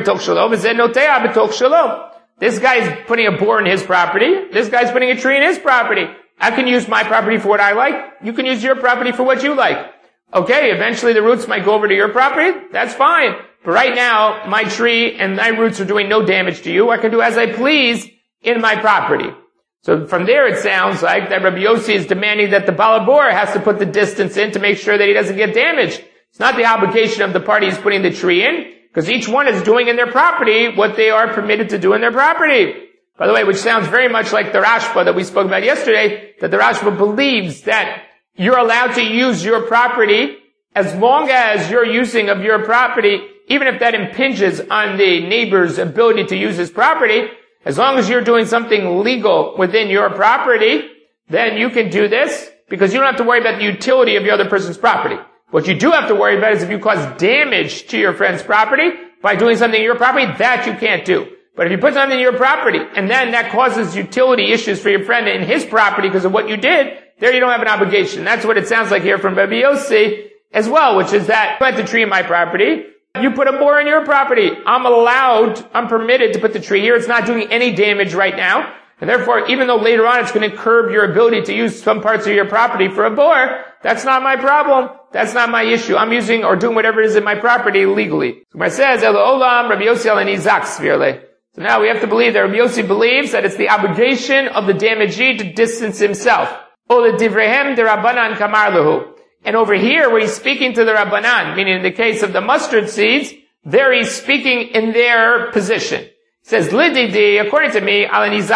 is putting a boar in his property. This guy's putting a tree in his property. I can use my property for what I like. You can use your property for what you like. Okay, eventually the roots might go over to your property. That's fine. But right now, my tree and my roots are doing no damage to you. I can do as I please in my property. So from there it sounds like that Rabbi Yossi is demanding that the Balabor has to put the distance in to make sure that he doesn't get damaged. It's not the obligation of the party who's putting the tree in, because each one is doing in their property what they are permitted to do in their property. By the way, which sounds very much like the Rashba that we spoke about yesterday, that the Rashba believes that you're allowed to use your property as long as your using of your property, even if that impinges on the neighbor's ability to use his property, as long as you're doing something legal within your property, then you can do this, because you don't have to worry about the utility of your other person's property. What you do have to worry about is if you cause damage to your friend's property by doing something in your property, that you can't do. But if you put something in your property, and then that causes utility issues for your friend in his property because of what you did, there you don't have an obligation. That's what it sounds like here from Rabbi Yossi as well, which is that plant the tree in my property, you put a boar in your property. I'm permitted to put the tree here. It's not doing any damage right now. And therefore, even though later on it's going to curb your ability to use some parts of your property for a boar, that's not my problem. That's not my issue. I'm using or doing whatever it is in my property legally. So it says, Rabbi Yossi. So now we have to believe that Rabbi Yossi believes that it's the obligation of the damagee to distance himself. And over here, where he's speaking to the Rabbanan, meaning in the case of the mustard seeds, there he's speaking in their position. He says, Lididi, according to me,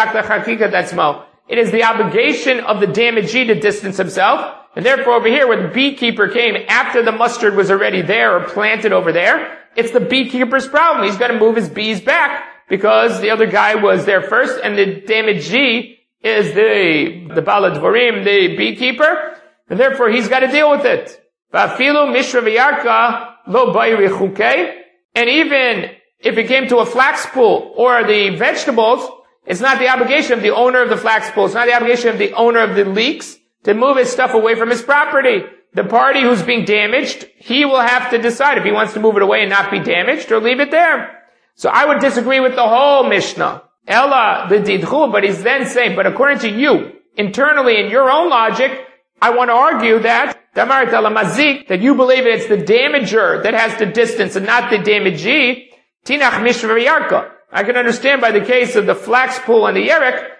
it is the obligation of the damagee to distance himself. And therefore over here, where the beekeeper came after the mustard was already there or planted over there, it's the beekeeper's problem. He's got to move his bees back because the other guy was there first, and the damagee is the Bala Dvorim, the beekeeper. And therefore, he's got to deal with it. And even if it came to a flax pool or the vegetables, it's not the obligation of the owner of the flax pool. It's not the obligation of the owner of the leeks to move his stuff away from his property. The party who's being damaged, he will have to decide if he wants to move it away and not be damaged or leave it there. So I would disagree with the whole Mishnah. Ella the didchu, but he's then saying, but according to you, internally in your own logic, I want to argue that that you believe it's the damager that has the distance and not the damagee. Tinach mishra yarka. I can understand by the case of the flax pool and the yerek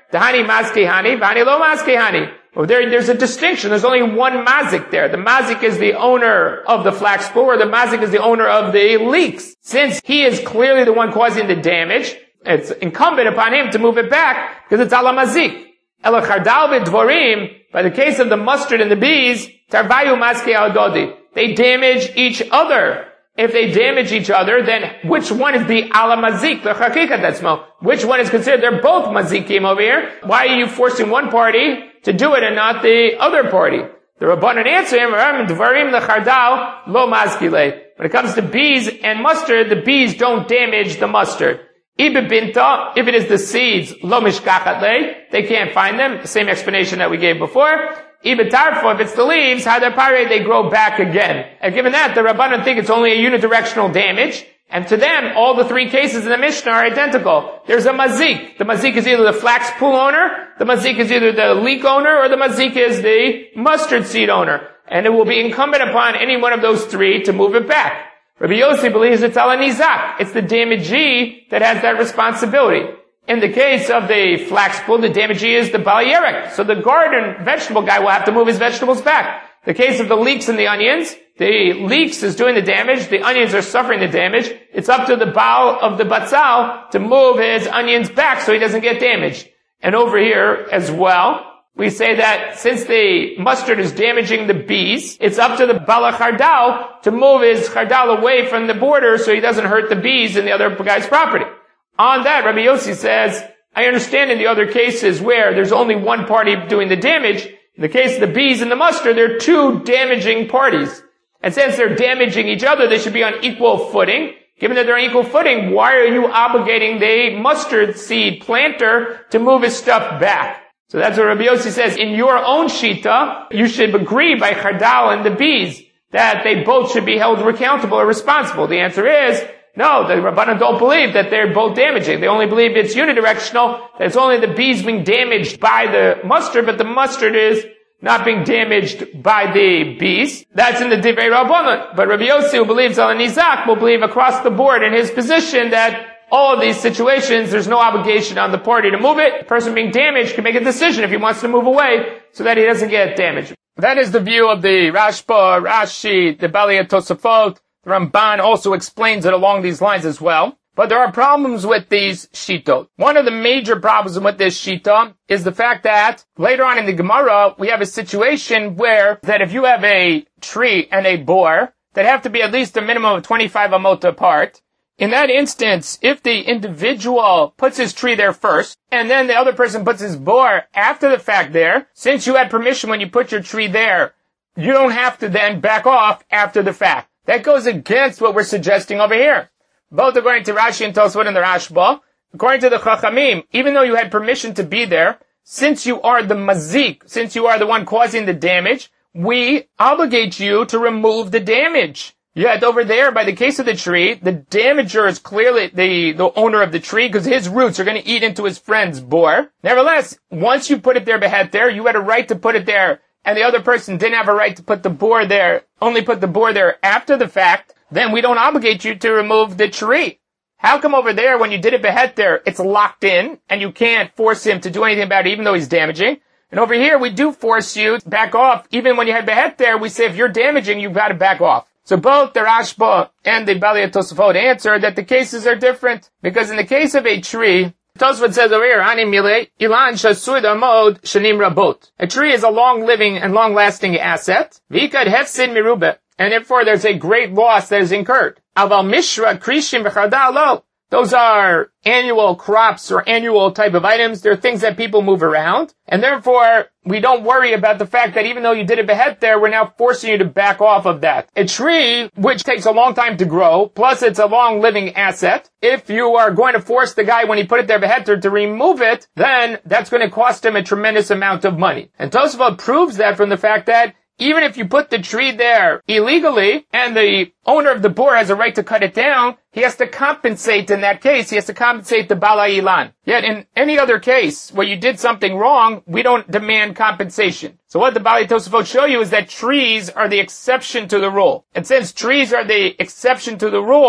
Dahani maski hani, vani lo maski hani. Well, there's a distinction. There's only one mazik there. The mazik is the owner of the flax spool, or the mazik is the owner of the leeks. Since he is clearly the one causing the damage, it's incumbent upon him to move it back, because it's ala mazik. Ela chardal v'dvorim, by the case of the mustard and the bees, tarvayu maski al dodi. They damage each other. If they damage each other, then which one is the ala mazik, the chakika tetzmo? Which one is considered? They're both mazikim over here. Why are you forcing one party to do it and not the other party? The Rabbanan answer him, dvarim lechardal lo maskile. When it comes to bees and mustard, the bees don't damage the mustard. Ibibinta, if it is the seeds, lo mishkachatle, they can't find them. The same explanation that we gave before. Ibitarfo, if it's the leaves, hadapare, they grow back again. And given that, the Rabbanan think it's only a unidirectional damage. And to them, all the three cases in the Mishnah are identical. There's a mazik. The mazik is either the flax pool owner, the mazik is either the leek owner, or the mazik is the mustard seed owner. And it will be incumbent upon any one of those three to move it back. Rabbi Yossi believes it's ala nizak. It's the damagee that has that responsibility. In the case of the flax pool, the damagee is the Bal Yerek. So the garden vegetable guy will have to move his vegetables back. The case of the leeks and the onions, the leeks is doing the damage, the onions are suffering the damage. It's up to the Baal of the Batzal to move his onions back so he doesn't get damaged. And over here as well, we say that since the mustard is damaging the bees, it's up to the Bala Chardal to move his Chardal away from the border so he doesn't hurt the bees in the other guy's property. On that, Rabbi Yossi says, I understand in the other cases where there's only one party doing the damage. In the case of the bees and the mustard, there are two damaging parties. And since they're damaging each other, they should be on equal footing. Given that they're on equal footing, why are you obligating the mustard seed planter to move his stuff back? So that's what Rabbi Yossi says. In your own shita, you should agree by Chardal and the bees that they both should be held accountable or responsible. The answer is, no, the Rabbanan don't believe that they're both damaging. They only believe it's unidirectional, that it's only the bees being damaged by the mustard, but the mustard is not being damaged by the bees. That's in the Divrei Rabbanan. But Rabbi Yossi, who believes al nizak, will believe across the board in his position that all of these situations, there's no obligation on the party to move it. The person being damaged can make a decision if he wants to move away so that he doesn't get damaged. That is the view of the Rashba, Rashi, the Balei Tosafot. The Ramban also explains it along these lines as well. But there are problems with these shitot. One of the major problems with this shita is the fact that later on in the Gemara, we have a situation where that if you have a tree and a bor that have to be at least a minimum of 25 amot apart, in that instance, if the individual puts his tree there first, and then the other person puts his bor after the fact there, since you had permission when you put your tree there, you don't have to then back off after the fact. That goes against what we're suggesting over here. Both according to Rashi and Tosfot and the Rashba, according to the Chachamim, even though you had permission to be there, since you are the mazik, since you are the one causing the damage, we obligate you to remove the damage. Yet over there, by the case of the tree, the damager is clearly the owner of the tree because his roots are going to eat into his friend's bor. Nevertheless, once you put it there behet there, you had a right to put it there, and the other person didn't have a right to put the bor there, only put the bor there after the fact, then we don't obligate you to remove the tree. How come over there, when you did it behet there, it's locked in, and you can't force him to do anything about it even though he's damaging? And over here, we do force you to back off. Even when you had behet there, we say if you're damaging, you've got to back off. So both the Rashba and the Balei Tosafot answer that the cases are different. Because in the case of a tree, Tosfot says over here, Ilan shasui damod shanim rabot. A tree is a long-living and long-lasting asset. V'ikad hefsid mirubeh. And therefore there's a great loss that is incurred. Aval mishra krishim v'chardal lo. Those are annual crops or annual type of items. They're things that people move around. And therefore, we don't worry about the fact that even though you did it behet there, we're now forcing you to back off of that. A tree, which takes a long time to grow, plus it's a long living asset, if you are going to force the guy when he put it there behet there to remove it, then that's going to cost him a tremendous amount of money. And Tosafot proves that from the fact that even if you put the tree there illegally, and the owner of the bor has a right to cut it down, he has to compensate in that case. He has to compensate the Bala Ilan. Yet in any other case where you did something wrong, we don't demand compensation. So what the Balei Tosafot show you is that trees are the exception to the rule. And since trees are the exception to the rule,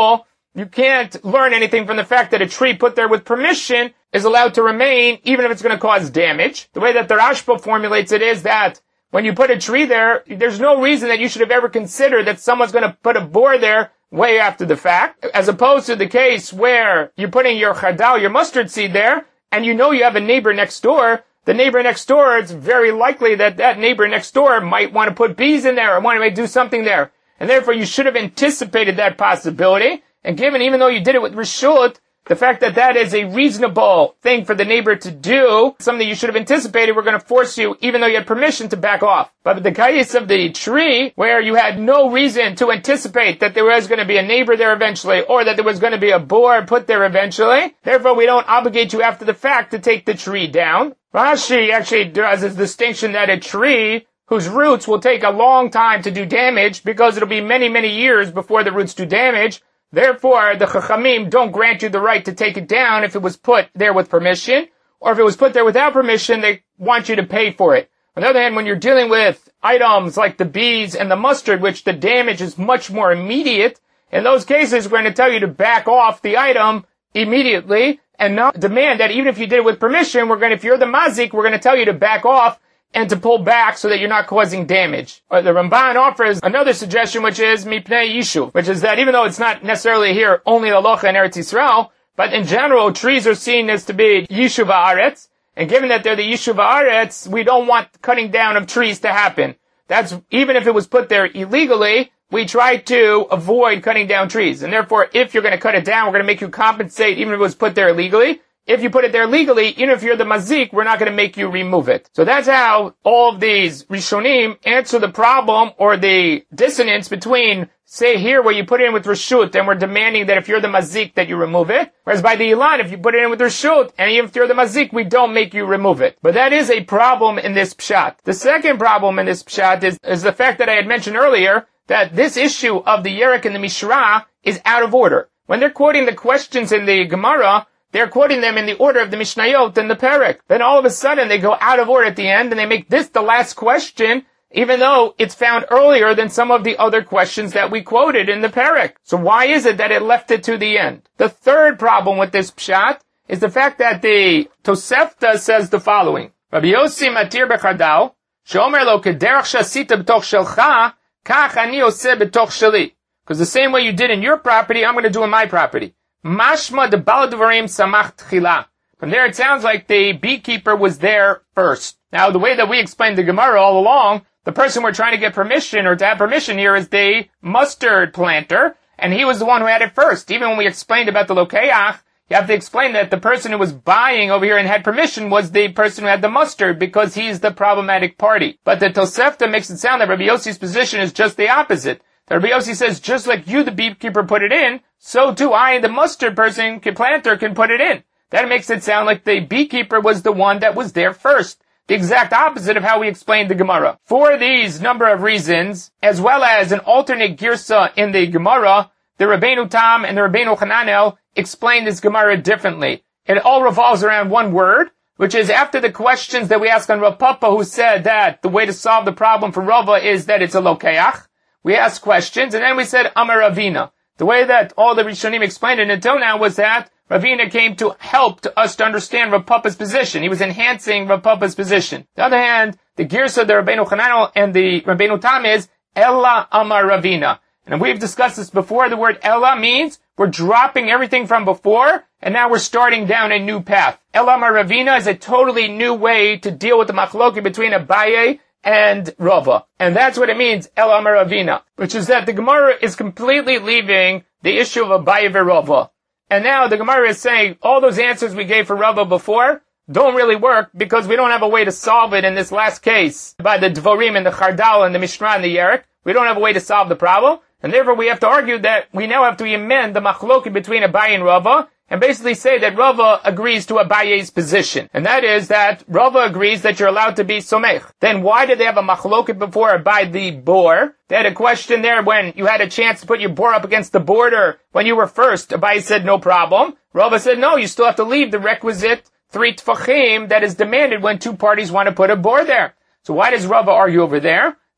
you can't learn anything from the fact that a tree put there with permission is allowed to remain, even if it's going to cause damage. The way that the Rashba formulates it is that when you put a tree there, there's no reason that you should have ever considered that someone's going to put a bore there way after the fact, as opposed to the case where you're putting your chardal, your mustard seed there, and you know you have a neighbor next door. The neighbor next door, it's very likely that that neighbor next door might want to put bees in there or want to do something there. And therefore you should have anticipated that possibility. And given, even though you did it with Rishut, the fact that that is a reasonable thing for the neighbor to do, something you should have anticipated, we're going to force you, even though you had permission, to back off. But the case of the tree, where you had no reason to anticipate that there was going to be a neighbor there eventually, or that there was going to be a boar put there eventually, therefore we don't obligate you after the fact to take the tree down. Rashi actually does this distinction that a tree whose roots will take a long time to do damage, because it'll be many, many years before the roots do damage. Therefore, the Chachamim don't grant you the right to take it down if it was put there with permission, or if it was put there without permission, they want you to pay for it. On the other hand, when you're dealing with items like the bees and the mustard, which the damage is much more immediate, in those cases, we're going to tell you to back off the item immediately and not demand that even if you did it with permission, if you're the mazik, we're going to tell you to back off and to pull back so that you're not causing damage. Or the Ramban offers another suggestion, which is mipnei yishuv, which is that even though it's not necessarily here only halacha in Eretz Yisrael, but in general, trees are seen as to be yishuv haaretz, and given that they're the yishuv haaretz, we don't want cutting down of trees to happen. That's, even if it was put there illegally, we try to avoid cutting down trees. And therefore, if you're going to cut it down, we're going to make you compensate even if it was put there illegally. If you put it there legally, even if you're the mazik, we're not going to make you remove it. So that's how all of these Rishonim answer the problem or the dissonance between, say here where you put it in with Rishut and we're demanding that if you're the mazik that you remove it. Whereas by the Ilan, if you put it in with Rishut and even if you're the mazik, we don't make you remove it. But that is a problem in this pshat. The second problem in this pshat is the fact that I had mentioned earlier that this issue of the Yerek and the Mishra is out of order. When they're quoting the questions in the Gemara, they're quoting them in the order of the Mishnayot and the Perek. Then all of a sudden they go out of order at the end and they make this the last question, even though it's found earlier than some of the other questions that we quoted in the Perek. So why is it that it left it to the end? The third problem with this pshat is the fact that the Tosefta says the following. Rabbi Yossi matir bechardal, sheomer lo kederach shasita b'toch shelcha, kach ani oseh b'toch sheli. Because the same way you did in your property, I'm going to do in my property. Mashma de baladvarim samach tchila. From there it sounds like the beekeeper was there first. Now the way that we explained the Gemara all along, the person we're trying to get permission or to have permission here is the mustard planter, and he was the one who had it first. Even when we explained about the lokeach, you have to explain that the person who was buying over here and had permission was the person who had the mustard because he's the problematic party. But the Tosefta makes it sound that Rabbi Yossi's position is just the opposite. Rabbi Yossi says, just like you, the beekeeper, put it in, so too I, the mustard person, planter, can put it in. That makes it sound like the beekeeper was the one that was there first. The exact opposite of how we explained the Gemara. For these number of reasons, as well as an alternate girsa in the Gemara, the Rabbeinu Tam and the Rabbeinu Hananel explain this Gemara differently. It all revolves around one word, which is after the questions that we asked on Rav Papa, who said that the way to solve the problem for Rava is that it's a lokeach. We asked questions, and then we said Amar Ravina. The way that all the Rishonim explained it until now was that Ravina came to help us to understand Rav Papa's position. He was enhancing Rav Papa's position. On the other hand, the Girsa, the Rabbeinu Hananel, and the Rabbeinu Tam is Ella Amar Ravina. And we've discussed this before. The word Ella means we're dropping everything from before, and now we're starting down a new path. Ella Amar Ravina is a totally new way to deal with the machloki between Abaye and Rava. And that's what it means, El Amar Ravina, which is that the Gemara is completely leaving the issue of Abaye Rava. And now the Gemara is saying all those answers we gave for Rava before don't really work because we don't have a way to solve it in this last case by the Dvorim and the Chardal and the Mishra and the Yerek. We don't have a way to solve the problem. And therefore we have to argue that we now have to amend the machloki between Abaye and Rava and basically say that Rava agrees to Abaye's position. And that is that Rava agrees that you're allowed to be somech. Then why did they have a machloket before by the bor? They had a question there when you had a chance to put your bor up against the border when you were first. Abaye said no problem. Rava said no, you still have to leave the requisite 3 tfachim that is demanded when two parties want to put a bor there. So why does Rava argue over there?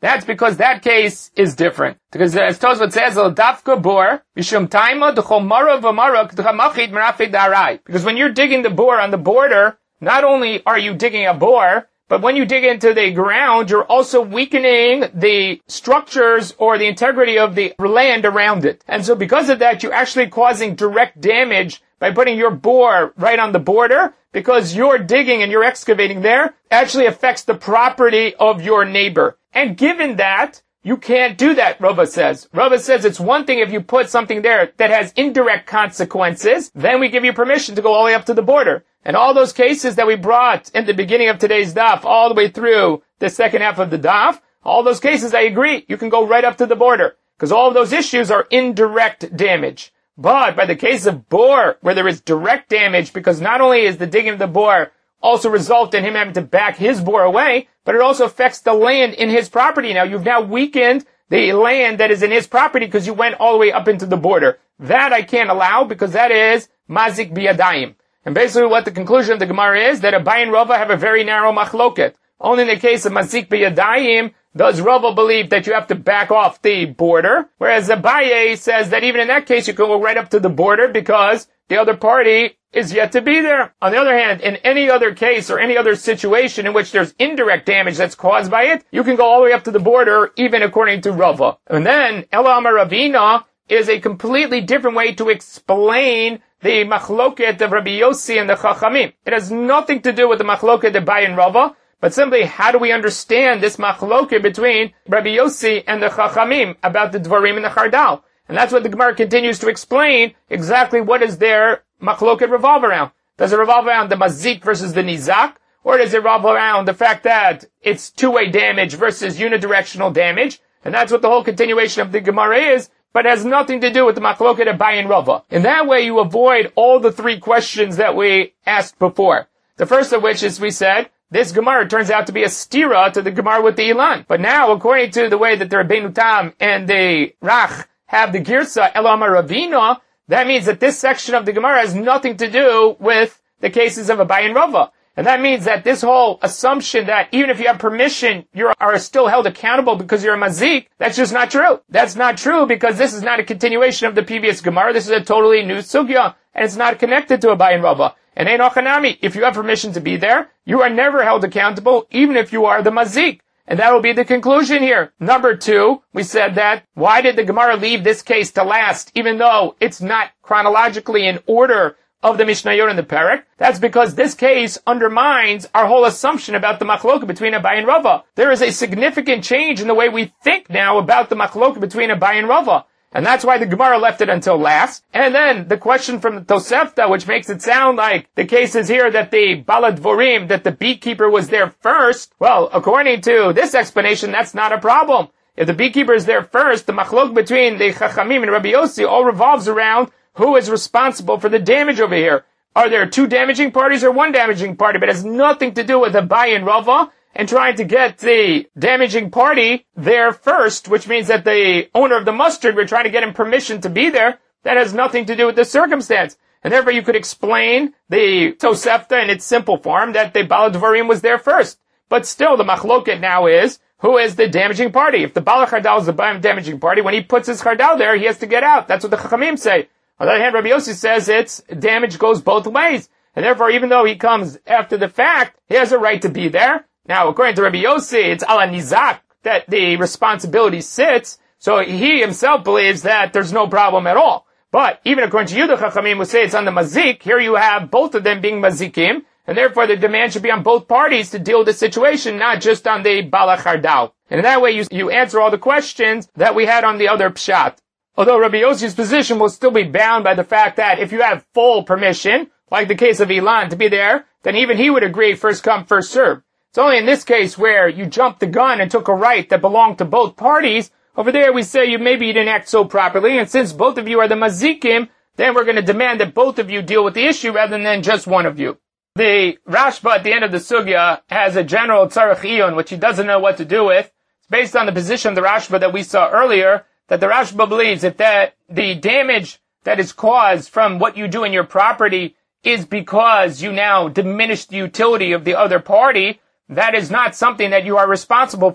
That's because that case is different. Because as Tosfot says, dafka bor mishum taima d'chol mara v'mara k'tchamachid merafid darai. Because when you're digging the bore on the border, not only are you digging a bore, but when you dig into the ground, you're also weakening the structures or the integrity of the land around it. And so because of that, you're actually causing direct damage by putting your bore right on the border, because your digging and your excavating there actually affects the property of your neighbor. And given that, you can't do that, Rava says. Rava says it's one thing if you put something there that has indirect consequences, then we give you permission to go all the way up to the border. And all those cases that we brought in the beginning of today's daf, all the way through the second half of the daf, all those cases, I agree, you can go right up to the border. Because all of those issues are indirect damage. But by the case of bore, where there is direct damage, because not only is the digging of the bore also result in him having to back his bore away, but it also affects the land in his property. Now, you've now weakened the land that is in his property because you went all the way up into the border. That I can't allow because that is mazik biyadayim. And basically what the conclusion of the Gemara is that Abaye and Rava have a very narrow machloket. Only in the case of mazik biyadayim does Rava believe that you have to back off the border, whereas Abaye says that even in that case you can go right up to the border because the other party is yet to be there. On the other hand, in any other case or any other situation in which there's indirect damage that's caused by it, you can go all the way up to the border, even according to Rava. And then, Ela Amar Ravina is a completely different way to explain the machloket of Rabbi Yossi and the Chachamim. It has nothing to do with the machloket of Abaye and Rava, but simply how do we understand this machloket between Rabbi Yossi and the Chachamim about the Dvarim and the Chardal? And that's what the Gemara continues to explain, exactly what is their machloket revolve around. Does it revolve around the mazik versus the nizak? Or does it revolve around the fact that it's two-way damage versus unidirectional damage? And that's what the whole continuation of the Gemara is, but has nothing to do with the machloket of Abaye and Rava. In that way, you avoid all the three questions that we asked before. The first of which is, we said, this Gemara turns out to be a stira to the Gemara with the Ilan. But now, according to the way that the Rabbeinu Tam and the Rach have the Girsa Ela Amar Ravina, that means that this section of the Gemara has nothing to do with the cases of Abaye and Rava. And that means that this whole assumption that even if you have permission, you are still held accountable because you're a mazik, that's just not true. That's not true because this is not a continuation of the previous Gemara. This is a totally new sugya, and it's not connected to Abaye and Rava. And Ein Ochanami, if you have permission to be there, you are never held accountable, even if you are the mazik. And that will be the conclusion here. Number two, we said that, why did the Gemara leave this case to last, even though it's not chronologically in order of the Mishnayot and the Perek? That's because this case undermines our whole assumption about the machloket between Abaye and Rava. There is a significant change in the way we think now about the machloket between Abaye and Rava. And that's why the Gemara left it until last. And then the question from the Tosefta, which makes it sound like the case is here that the Baladvorim, that the beekeeper was there first. Well, according to this explanation, that's not a problem. If the beekeeper is there first, the machlok between the Chachamim and Rabbi Yossi all revolves around who is responsible for the damage over here. Are there two damaging parties or one damaging party? But it has nothing to do with Abaye and Rava and trying to get the damaging party there first, which means that the owner of the mustard, we're trying to get him permission to be there. That has nothing to do with the circumstance. And therefore you could explain the Tosefta in its simple form that the Baladvarim was there first. But still, the machloket now is, who is the damaging party? If the Bala Chardal is the damaging party, when he puts his Chardal there, he has to get out. That's what the Chachamim say. On the other hand, Rabbi Yossi says it's damage goes both ways. And therefore, even though he comes after the fact, he has a right to be there. Now, according to Rabbi Yossi, it's ala nizak that the responsibility sits, so he himself believes that there's no problem at all. But even according to you, the Chachamim would say it's on the mazik. Here you have both of them being mazikim, and therefore the demand should be on both parties to deal with the situation, not just on the Bala Chardal. And in that way, you answer all the questions that we had on the other pshat. Although Rabbi Yossi's position will still be bound by the fact that if you have full permission, like the case of Ilan, to be there, then even he would agree first come, first serve. It's only in this case where you jumped the gun and took a right that belonged to both parties. Over there we say maybe you didn't act so properly, and since both of you are the mazikim, then we're going to demand that both of you deal with the issue rather than just one of you. The Rashba at the end of the sugya has a general tzarech iyun, which he doesn't know what to do with. It's based on the position of the Rashba that we saw earlier, that the Rashba believes that the damage that is caused from what you do in your property is because you now diminish the utility of the other party. That is not something that you are responsible for.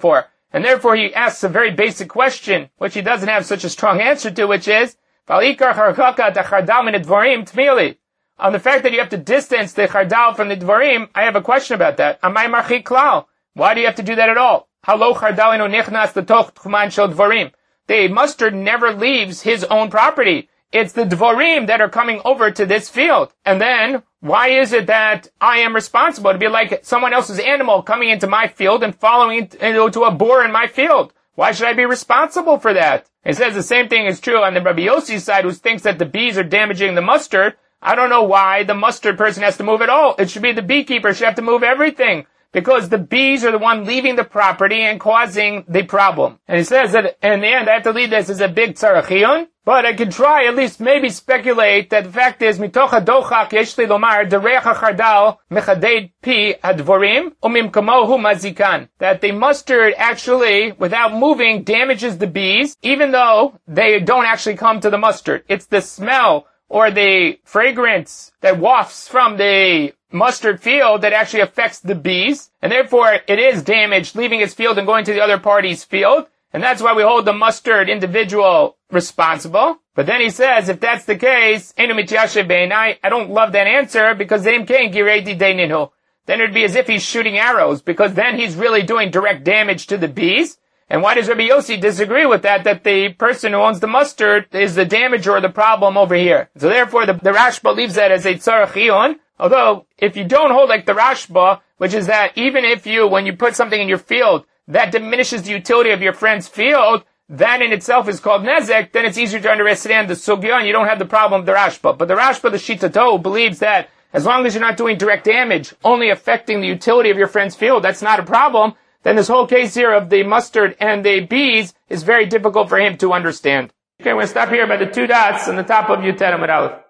And therefore he asks a very basic question, which he doesn't have such a strong answer to, which is, on the fact that you have to distance the chardal from the dvarim, I have a question about that. Why do you have to do that at all? The mustard never leaves his own property. It's the dvarim that are coming over to this field. And then, why is it that I am responsible to be like someone else's animal coming into my field and following to a boar in my field? Why should I be responsible for that? It says the same thing is true on the Rabbi Yossi side, who thinks that the bees are damaging the mustard. I don't know why the mustard person has to move at all. It should be the beekeeper should have to move everything, because the bees are the one leaving the property and causing the problem. And he says that in the end I have to leave this as a big tzarachiyun, but I could try at least maybe speculate that the fact is mitoch hadochak yesh li lomar dereach hachardal mechaded pi hadvorim umimkamohu mazikan, that the mustard actually, without moving, damages the bees, even though they don't actually come to the mustard. It's the smell or the fragrance that wafts from the mustard field that actually affects the bees, and therefore it is damaged leaving its field and going to the other party's field, and that's why we hold the mustard individual responsible. But then he says, if that's the case, I don't love that answer, because then it would be as if he's shooting arrows, because then he's really doing direct damage to the bees. And why does Rabbi Yossi disagree with that the person who owns the mustard is the damager or the problem over here? So therefore the Rashba leaves that as a tzarachiyun. Although, if you don't hold like the Rashba, which is that even if when you put something in your field, that diminishes the utility of your friend's field, that in itself is called nezek, then it's easier to understand the sugya, and you don't have the problem of the Rashba. But the Rashba, the Shitato, believes that as long as you're not doing direct damage, only affecting the utility of your friend's field, that's not a problem. Then this whole case here of the mustard and the bees is very difficult for him to understand. Okay, we're going to stop here by the 2 dots on the top of Yutet Amud Aleph.